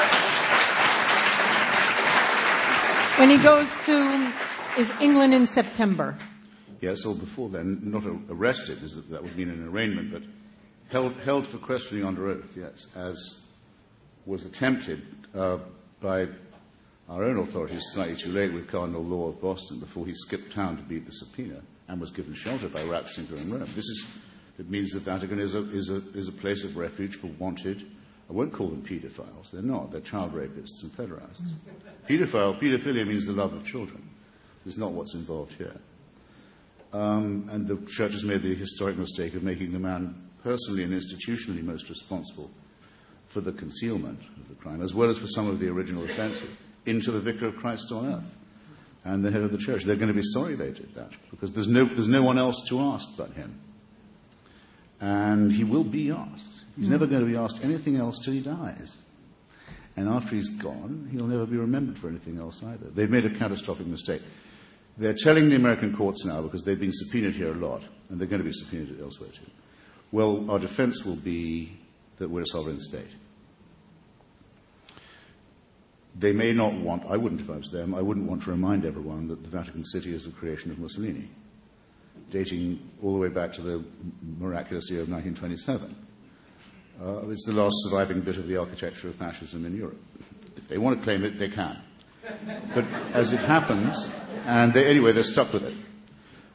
S2: when he goes to is England in September.
S3: Yes, or before then, not arrested, is that, that would mean an arraignment, but held, held for questioning under oath, yes, as was attempted uh, by our own authorities slightly too late with Cardinal Law of Boston before he skipped town to beat the subpoena and was given shelter by Ratzinger in Rome. This is, it means the Vatican is a, is, a, is a place of refuge for wanted, I won't call them paedophiles, they're not, they're child rapists and pederasts. Paedophile, paedophilia means the love of children. It's not what's involved here. Um, and the Church has made the historic mistake of making the man personally and institutionally most responsible for the concealment of the crime, as well as for some of the original offences, into the Vicar of Christ on earth and the head of the Church. They're going to be sorry they did that, because there's no, there's no one else to ask but him. And he will be asked. He's never going to be asked anything else till he dies. And after he's gone, he'll never be remembered for anything else either. They've made a catastrophic mistake. They're telling the American courts now, because they've been subpoenaed here a lot, and they're going to be subpoenaed elsewhere too. Well, our defense will be that we're a sovereign state. They may not want, I wouldn't if I was them, I wouldn't want to remind everyone that the Vatican City is the creation of Mussolini, dating all the way back to the miraculous year of nineteen twenty-seven. Uh, it's the last surviving bit of the architecture of fascism in Europe. If they want to claim it, they can. But as it happens, and they, anyway, they're stuck with it.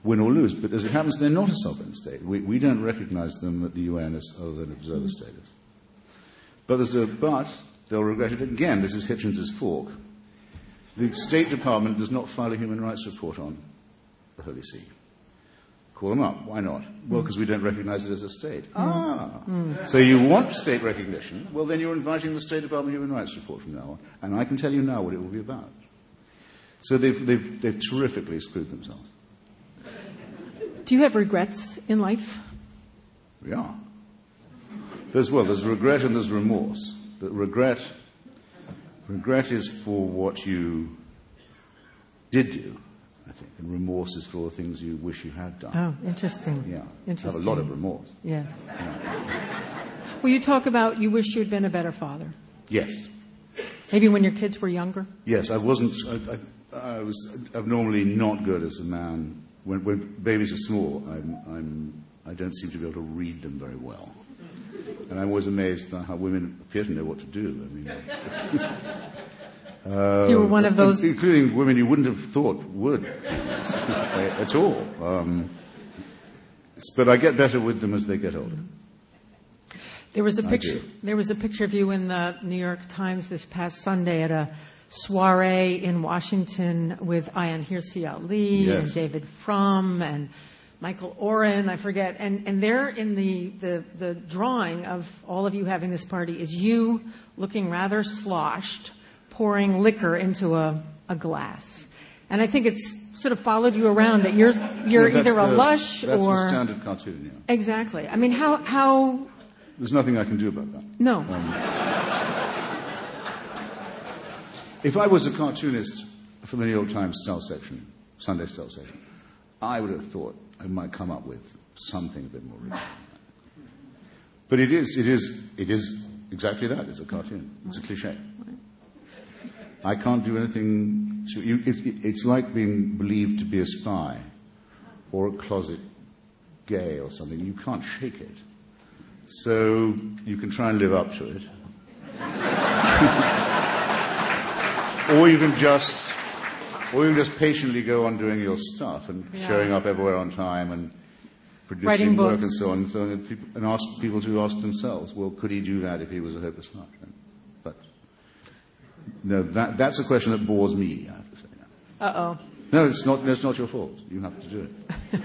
S3: win or lose. But as it happens, they're not a sovereign state. We, we don't recognize them at the U N as other than observer mm. status. But there's a but. They'll regret it again. This is Hitchens's fork. The State Department does not file a human rights report on the Holy See. Call them up. Why not? Well, because we don't recognize it as a state. Mm. Ah. Mm. So you want state recognition? Well, then you're inviting the State Department human rights report from now on. And I can tell you now what it will be about. So they've, they've, they've terrifically screwed themselves.
S2: Do you have regrets in life?
S3: Yeah. There's, well, there's regret and there's remorse. But regret, regret is for what you did do, I think, and remorse is for the things you wish you had done.
S2: Oh, interesting.
S3: Yeah,
S2: interesting.
S3: I have a lot of remorse.
S2: Yes.
S3: Yeah.
S2: Well, you talk about you wish you had been a better father.
S3: Yes.
S2: Maybe when your kids were younger.
S3: Yes, I wasn't. I, I, I was abnormally not good as a man. When, when babies are small, I'm, I'm, I don't seem to be able to read them very well. And I'm always amazed by how women appear to know what to do. I mean, uh,
S2: so you were one of those,
S3: including women you wouldn't have thought would at all. Um, but I get better with them as they get older.
S2: There was a picture. There was a picture of you in the New York Times this past Sunday at a soiree in Washington with Ayaan Hirsi Ali
S3: yes.
S2: and David Frum and Michael Oren, I forget, and, and there in the, the, the drawing of all of you having this party is you looking rather sloshed, pouring liquor into a, a glass. And I think it's sort of followed you around that you're, you're
S3: yeah,
S2: either
S3: the,
S2: a lush
S3: that's
S2: or...
S3: That's the standard cartoon, yeah.
S2: Exactly. I mean, how... how
S3: There's nothing I can do about that.
S2: No.
S3: Um, if I was a cartoonist for the New York Times style section, Sunday style section, I would have thought I might come up with something a bit more original. But it is, it is, it is exactly that. It's a cartoon. It's a cliche. I can't do anything to you. It's, it's like being believed to be a spy or a closet gay or something. You can't shake it. So you can try and live up to it. Or you can just Or you can just patiently go on doing your stuff and yeah. showing up everywhere on time and producing
S2: Writing
S3: work
S2: books.
S3: and so on, and, so on, and, people, and ask people to ask themselves, well, could he do that if he was a hopeless march? But no, that, that's a question that bores me, I have to say.
S2: Uh-oh.
S3: No, it's not, it's not your fault. You have to do it.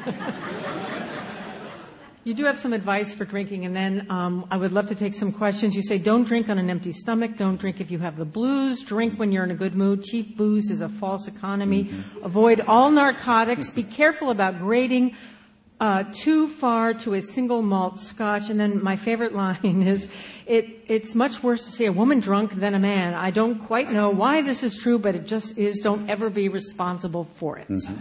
S2: You do have some advice for drinking, and then um, I would love to take some questions. You say don't drink on an empty stomach. Don't drink if you have the blues. Drink when you're in a good mood. Cheap booze is a false economy. Mm-hmm. Avoid all narcotics. Be careful about grading uh, too far to a single malt scotch. And then my favorite line is, it, it's much worse to see a woman drunk than a man. I don't quite know why this is true, but it just is. Don't ever be responsible for it. Mm-hmm.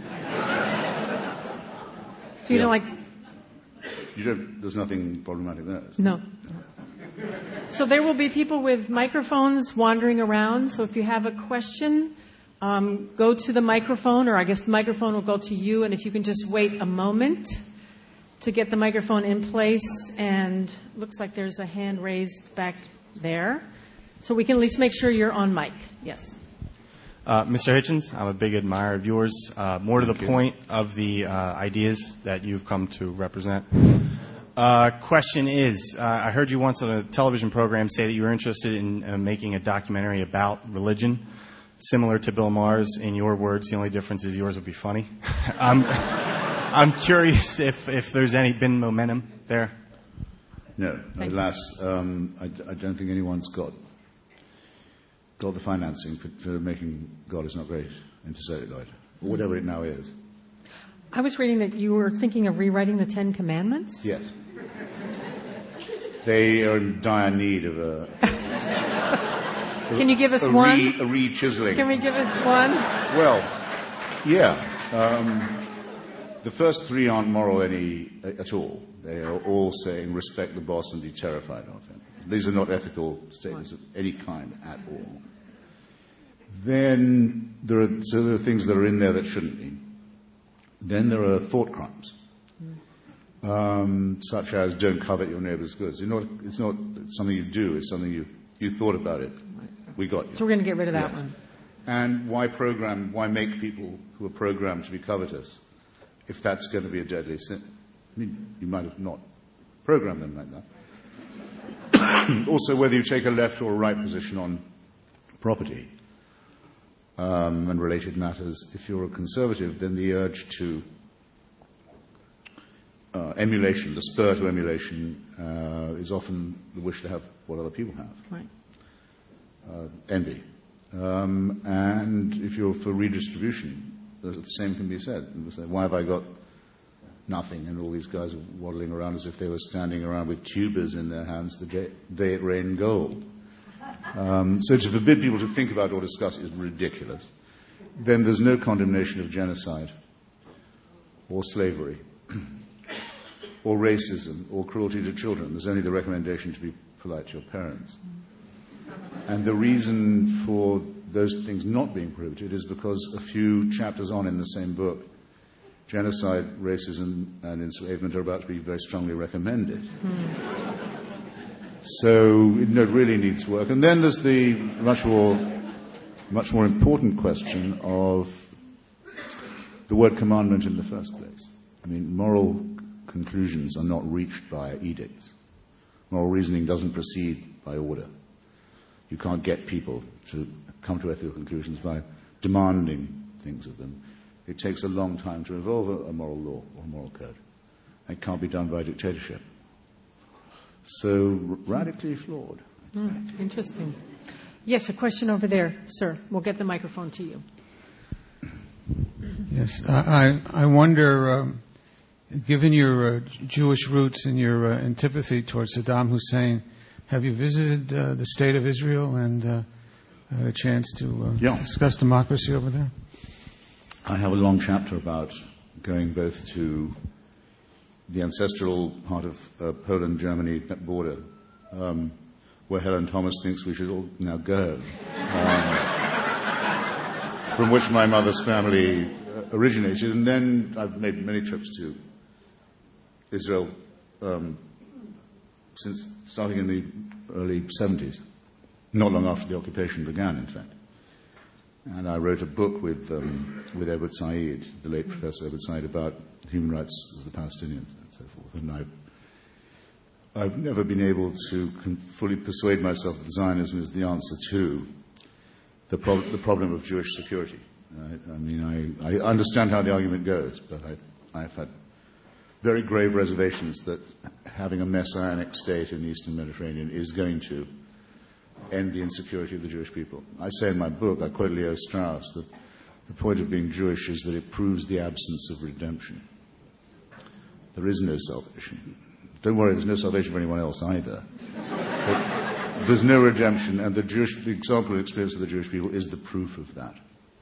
S2: So you
S3: yeah.
S2: know, like...
S3: You don't, there's nothing problematic there.
S2: No. So there will be people with microphones wandering around. So if you have a question, um, go to the microphone, or I guess the microphone will go to you. And if you can just wait a moment to get the microphone in place. And looks like there's a hand raised back there. So we can at least make sure you're on mic. Yes.
S4: Uh, Mister Hitchens, I'm a big admirer of yours. Uh, more to the
S3: Thank you.
S4: point of the uh, ideas that you've come to represent. Uh, question is, uh, I heard you once on a television program say that you were interested in uh, making a documentary about religion, similar to Bill Maher's. In your words, the only difference is yours would be funny. I'm, I'm curious if, if there's any been momentum there.
S3: No,
S2: Thank
S3: alas, um, I, I don't think anyone's got got the financing for, for making God Is Not Great into celluloid, or whatever it now is.
S2: I was reading that you were thinking of rewriting the Ten Commandments.
S3: Yes. They are in dire need of a...
S2: Can you give us
S3: a
S2: one?
S3: Re, a re-chiseling.
S2: Can we give us one?
S3: Well, yeah. Um, the first three aren't moral any at all. They are all saying respect the boss and be terrified of him. These are not ethical statements of any kind at all. Then there are, so there are things that are in there that shouldn't be. Then there are thought crimes, um, such as don't covet your neighbor's goods. It's not, it's not something you do, it's something you, you thought about it. We got you.
S2: So we're going to get rid of that
S3: yes.
S2: one.
S3: And why program, why make people who are programmed to be covetous if that's going to be a deadly sin. I mean, you might have not programmed them like that. Also, whether you take a left or a right position on property um, and related matters, if you're a conservative, then the urge to uh, emulation, the spur to emulation, uh, is often the wish to have what other people have.
S2: Right.
S3: Uh, envy. Um, and if you're for redistribution, the same can be said. Say, why have I got nothing? And all these guys are waddling around as if they were standing around with tubers in their hands the day, day it rained gold. Um, so to forbid people to think about or discuss is ridiculous. Then there's no condemnation of genocide or slavery or racism or cruelty to children. There's only the recommendation to be polite to your parents. And the reason for those things not being prohibited is because a few chapters on in the same book, genocide, racism, and enslavement are about to be very strongly recommended. Mm. So you know, it really needs work. And then there's the much more, much more important question of the word commandment in the first place. I mean, moral conclusions are not reached by edicts. Moral reasoning doesn't proceed by order. You can't get people to come to ethical conclusions by demanding things of them. It takes a long time to evolve a, a moral law or a moral code. It can't be done by dictatorship. So r- radically flawed.
S2: Mm, interesting. Yes, a question over there, sir. We'll get the microphone to you.
S5: Yes, I, I wonder, um, given your uh, Jewish roots and your uh, antipathy towards Saddam Hussein, have you visited uh, the state of Israel and uh, had a chance to uh,
S3: yeah.
S5: discuss democracy over there?
S3: I have a long chapter about going both to the ancestral part of uh, Poland-Germany border, um, where Helen Thomas thinks we should all now go, um, from which my mother's family uh, originated. And then I've made many trips to Israel um, since starting in the early seventies, not long after the occupation began, in fact. And I wrote a book with um, with Edward Said, the late Professor Edward Said, about human rights of the Palestinians and so forth. And I've, I've never been able to con- fully persuade myself that Zionism is the answer to the, pro- the problem of Jewish security. I, I mean, I, I understand how the argument goes, but I've, I've had very grave reservations that having a messianic state in the Eastern Mediterranean is going to end the insecurity of the Jewish people. I say in my book, I quote Leo Strauss, that the point of being Jewish is that it proves the absence of redemption. There is no salvation. Don't worry, there's no salvation for anyone else either. But there's no redemption, and the Jewish, the example and experience of the Jewish people is the proof of that.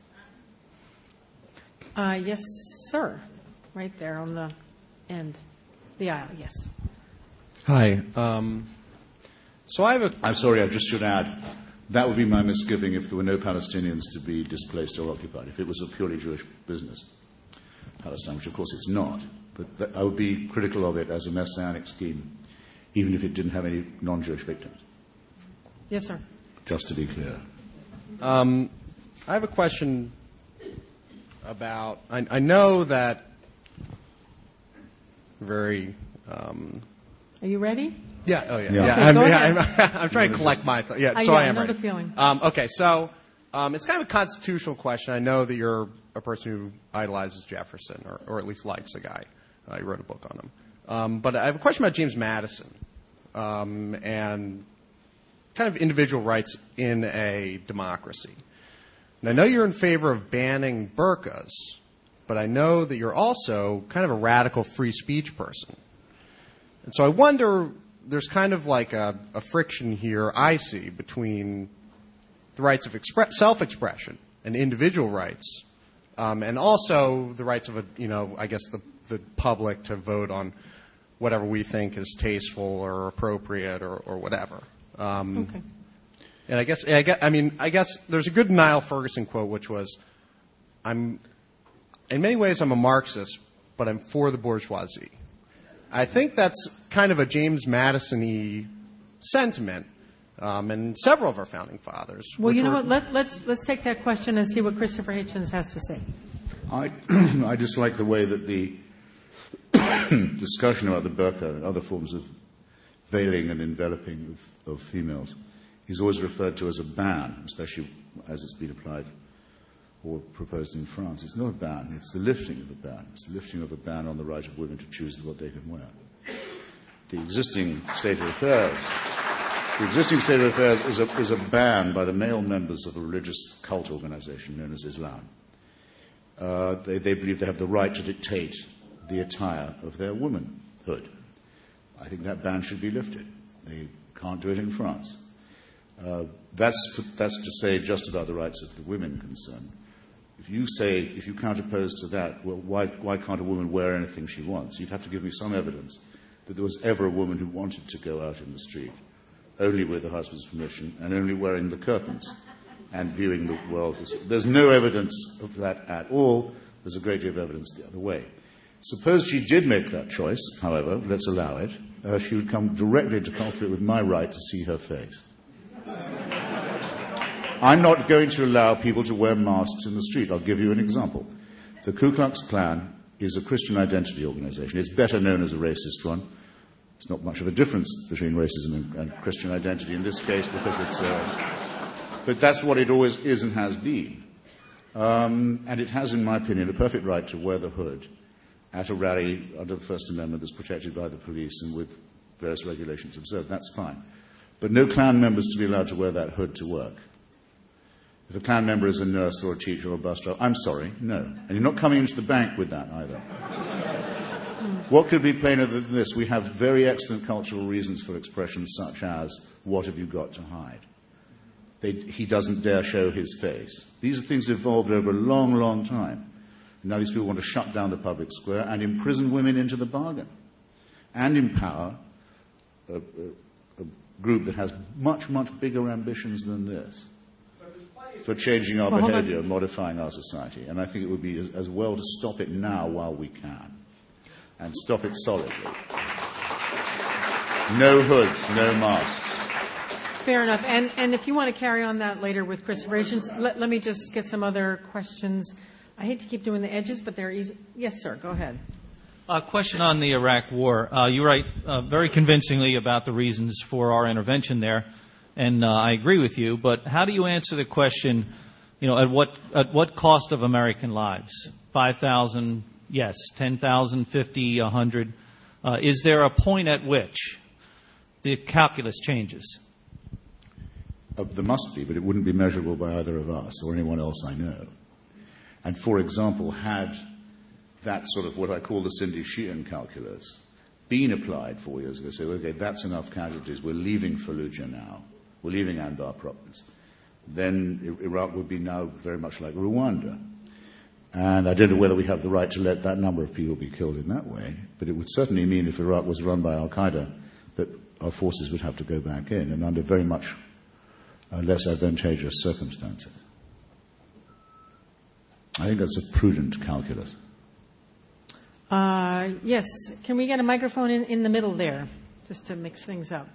S2: Uh, yes, sir. Right there on the end. The aisle, yes.
S6: Hi. Um, so I have a...
S3: I'm sorry, I just should add, that would be my misgiving if there were no Palestinians to be displaced or occupied, if it was a purely Jewish business, Palestine, which of course it's not. But that, I would be critical of it as a messianic scheme, even if it didn't have any non-Jewish victims.
S2: Yes, sir.
S3: Just to be clear.
S6: Um, I have a question about... I, I know that very... Um,
S2: Are you ready?
S6: Yeah. Oh, yeah.
S3: Yeah.
S6: yeah.
S2: Okay,
S6: I'm,
S2: go
S6: yeah
S2: ahead.
S6: I'm, I'm trying to collect my thoughts. Yeah.
S2: Uh,
S6: So
S2: yeah,
S6: I am
S2: I know
S6: ready.
S2: the feeling.
S6: Um, okay. So um, it's kind of a constitutional question. I know that you're a person who idolizes Jefferson, or, or at least likes the guy. Uh, you wrote a book on him. Um, but I have a question about James Madison um, and kind of individual rights in a democracy. And I know you're in favor of banning burqas, but I know that you're also kind of a radical free speech person. And so I wonder, there's kind of like a, a friction here I see between the rights of expre- self-expression and individual rights, um, and also the rights of, a, you know, I guess the, the public to vote on whatever we think is tasteful or appropriate or, or whatever. Um,
S2: Okay.
S6: And I guess, I guess, I mean, I guess there's a good Niall Ferguson quote, which was, "I'm, in many ways, I'm a Marxist, but I'm for the bourgeoisie." I think that's kind of a James Madison-y sentiment, um, and several of our founding fathers.
S2: Well, you know
S6: were,
S2: what? Let, let's let's take that question and see what Christopher Hitchens has to say.
S3: I, I dislike the way that the discussion about the burqa and other forms of veiling and enveloping of, of females is always referred to as a ban, especially as it's been applied or proposed in France. It's not a ban, it's the lifting of a ban. It's the lifting of a ban on the right of women to choose what they can wear. The existing state of affairs, the existing state of affairs is a, is a ban by the male members of a religious cult organization known as Islam. Uh, they, they believe they have the right to dictate the attire of their womanhood. I think that ban should be lifted. They can't do it in France. Uh, that's, that's to say just about the rights of the women concerned. If you say, if you counterpose to that, well, why, why can't a woman wear anything she wants? You'd have to give me some evidence that there was ever a woman who wanted to go out in the street, only with the husband's permission, and only wearing the curtains and viewing the world. There's no evidence of that at all. There's a great deal of evidence the other way. Suppose she did make that choice, however, let's allow it, uh, she would come directly into conflict with my right to see her face. I'm not going to allow people to wear masks in the street. I'll give you an example. The Ku Klux Klan is a Christian identity organization. It's better known as a racist one. There's not much of a difference between racism and, and Christian identity in this case because it's... Uh, but that's what it always is and has been. Um, and it has, in my opinion, a perfect right to wear the hood at a rally under the First Amendment that's protected by the police and with various regulations observed. That's fine. But no Klan members to be allowed to wear that hood to work. If a Klan member is a nurse or a teacher or a bus driver, I'm sorry, no. And you're not coming into the bank with that either. What could be plainer than this? We have very excellent cultural reasons for expressions such as, what have you got to hide? They, he doesn't dare show his face. These are things evolved over a long, long time. And now these people want to shut down the public square and imprison women into the bargain. And empower a, a, a group that has much, much bigger ambitions than this for changing our well, behavior and modifying our society. And I think it would be as, as well to stop it now while we can. And stop it solidly. No hoods, no masks.
S2: Fair enough. And, and if you want to carry on that later with Christopher Hitchens, let, let me just get some other questions. I hate to keep doing the edges, but they're easy. Yes, sir. Go ahead.
S7: A question on the Iraq War. Uh, you write uh, very convincingly about the reasons for our intervention there, and uh, I agree with you. But how do you answer the question? You know, at what at what cost of American lives? Five thousand, yes. Ten thousand, fifty, a hundred. Uh, is there a point at which the calculus changes?
S3: Uh, there must be, but it wouldn't be measurable by either of us or anyone else I know. And for example, had that sort of what I call the Cindy Sheehan calculus been applied four years ago, say, okay, that's enough casualties, we're leaving Fallujah now, we're leaving Anbar province, then Iraq would be now very much like Rwanda. And I don't know whether we have the right to let that number of people be killed in that way, but it would certainly mean if Iraq was run by Al-Qaeda that our forces would have to go back in, and under very much uh, less advantageous circumstances. I think that's a prudent calculus.
S2: Uh, yes. Can we get a microphone in, in the middle there, just to mix things up?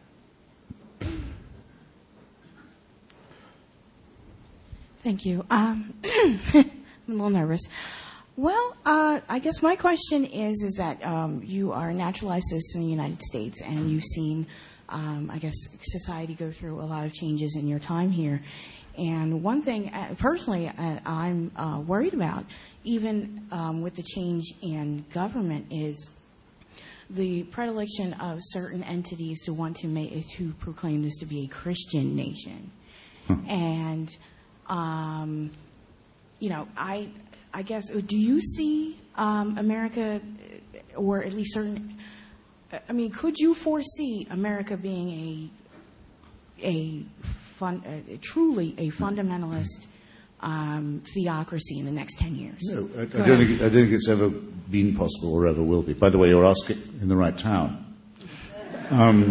S8: Thank you. Um, I'm a little nervous. Well, uh, I guess my question is, is that um, you are a naturalized citizen in the United States, and you've seen, um, I guess, society go through a lot of changes in your time here. And one thing, uh, personally, uh, I'm uh, worried about, even um, with the change in government, is the predilection of certain entities to want to make to proclaim this to be a Christian nation. Hmm. And, um, you know, I, I guess, do you see um, America, or at least certain? I mean, could you foresee America being a a Fun, uh, truly a fundamentalist um, theocracy in the next ten years?
S3: No, I, I, don't think, I don't think it's ever been possible or ever will be. By the way, you're asking in the right town. Um,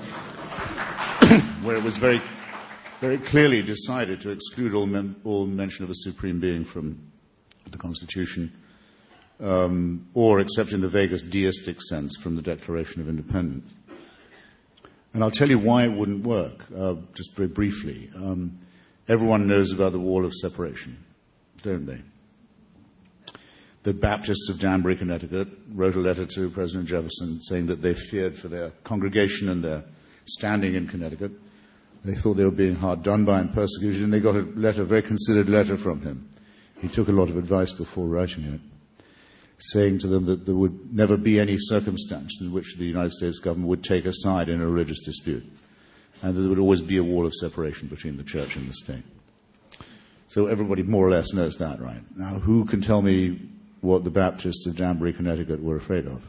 S3: where it was very, very clearly decided to exclude all, mem- all mention of a supreme being from the Constitution, um, or except in the vaguest deistic sense from the Declaration of Independence. And I'll tell you why it wouldn't work, uh, just very briefly. Um, everyone knows about the wall of separation, don't they? The Baptists of Danbury, Connecticut, wrote a letter to President Jefferson saying that they feared for their congregation and their standing in Connecticut. They thought they were being hard done by and persecuted, and they got a letter, a very considered letter from him. He took a lot of advice before writing it, saying to them that there would never be any circumstance in which the United States government would take a side in a religious dispute, and that there would always be a wall of separation between the church and the state. So everybody more or less knows that, right? Now, who can tell me what the Baptists of Danbury, Connecticut were afraid of?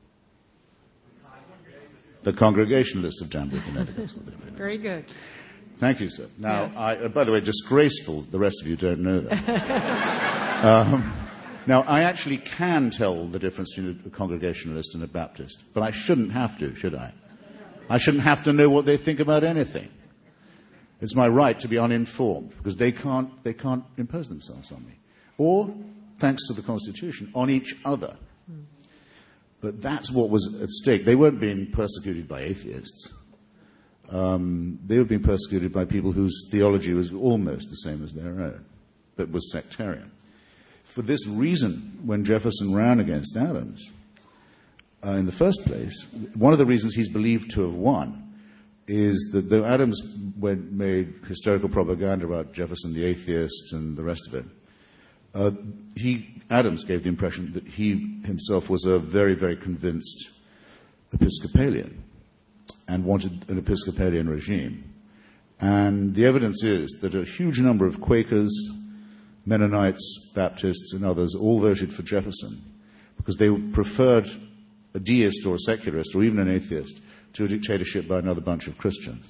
S3: The Congregationalists of Danbury, Connecticut.
S2: Very good.
S3: Thank you, sir. Now,
S2: Yes.
S3: I, uh, by the way, disgraceful, the rest of you don't know that. um, now, I actually can tell the difference between a Congregationalist and a Baptist, but I shouldn't have to, should I? I shouldn't have to know what they think about anything. It's my right to be uninformed, because they can't, they can't impose themselves on me. Or, thanks to the Constitution, on each other. But that's what was at stake. They weren't being persecuted by atheists. Um, they were being persecuted by people whose theology was almost the same as their own, but was sectarian. For this reason, when Jefferson ran against Adams, uh, in the first place, one of the reasons he's believed to have won is that though Adams went, made hysterical propaganda about Jefferson the atheist and the rest of it, uh, he, Adams gave the impression that he himself was a very, very convinced Episcopalian and wanted an Episcopalian regime. And the evidence is that a huge number of Quakers, Mennonites, Baptists, and others all voted for Jefferson because they preferred a deist or a secularist or even an atheist to a dictatorship by another bunch of Christians.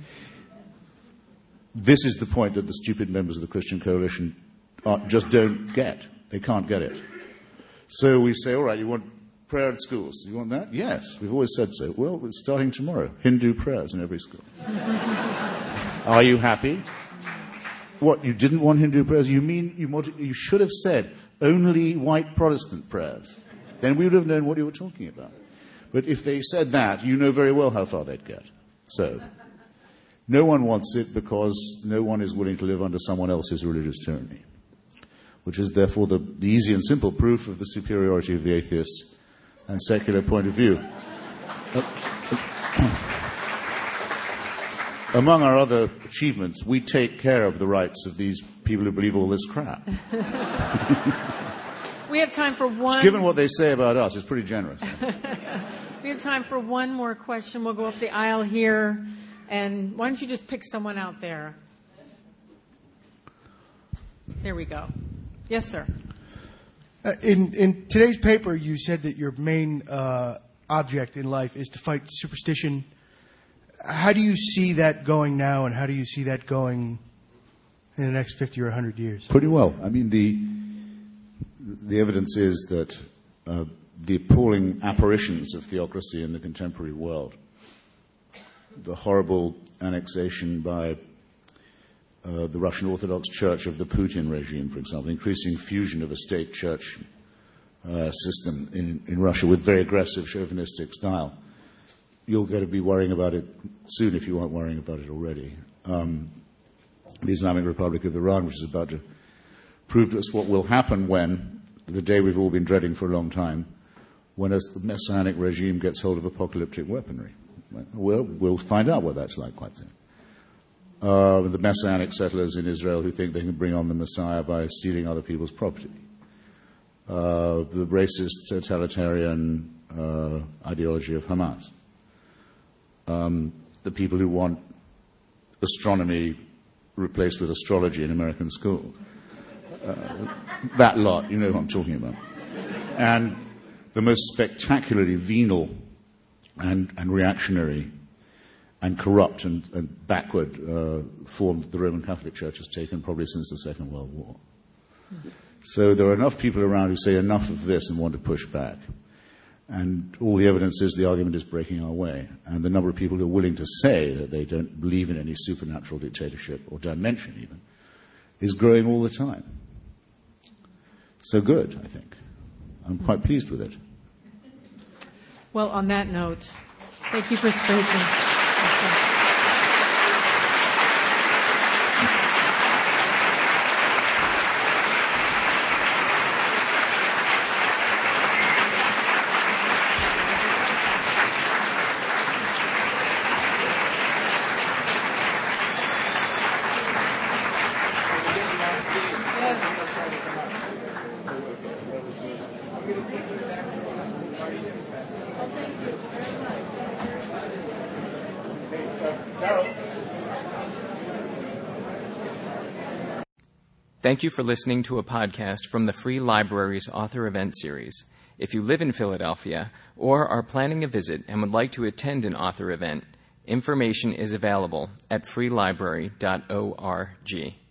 S3: This is the point that the stupid members of the Christian Coalition are, just don't get. They can't get it. So we say, all right, you want prayer in schools. You want that? Yes, we've always said so. Well, it's starting tomorrow. Hindu prayers in every school. Are you happy? What, you didn't want Hindu prayers? You mean you, wanted, you should have said only white Protestant prayers. Then we would have known what you were talking about. But if they said that, you know very well how far they'd get. So, no one wants it because no one is willing to live under someone else's religious tyranny, which is therefore the, the easy and simple proof of the superiority of the atheist and secular point of view. Uh, among our other achievements, we take care of the rights of these people who believe all this crap.
S2: We have time for one.
S3: Given what they say about us, it's pretty generous.
S2: We have time for one more question. We'll go up the aisle here. And why don't you just pick someone out there? There we go. Yes, sir.
S9: Uh, in, in today's paper, you said that your main uh, object in life is to fight superstition. How do you see that going now, and how do you see that going in the next fifty or one hundred years?
S3: Pretty well. I mean, the the evidence is that uh, the appalling apparitions of theocracy in the contemporary world, the horrible annexation by uh, the Russian Orthodox Church of the Putin regime, for example, increasing fusion of a state-church uh, system in, in Russia with very aggressive chauvinistic style. You're going to be worrying about it soon if you aren't worrying about it already. Um, the Islamic Republic of Iran, which is about to prove to us what will happen when, the day we've all been dreading for a long time, when a messianic regime gets hold of apocalyptic weaponry. Well, we'll find out what that's like quite soon. Uh, the messianic settlers in Israel who think they can bring on the Messiah by stealing other people's property. Uh, the racist, totalitarian uh, ideology of Hamas. Um, the people who want astronomy replaced with astrology in American schools. Uh, that lot, you know what I'm talking about. And the most spectacularly venal and, and reactionary and corrupt and, and backward uh, form that the Roman Catholic Church has taken probably since the Second World War. Mm-hmm. So there are enough people around who say enough of this and want to push back. And all the evidence is the argument is breaking our way. And the number of people who are willing to say that they don't believe in any supernatural dictatorship or dimension even is growing all the time. So good, I think. I'm quite pleased with it.
S2: Well, on that note, thank you for speaking.
S1: Thank you for listening to a podcast from the Free Library's Author Event Series. If you live in Philadelphia or are planning a visit and would like to attend an author event, information is available at free library dot org.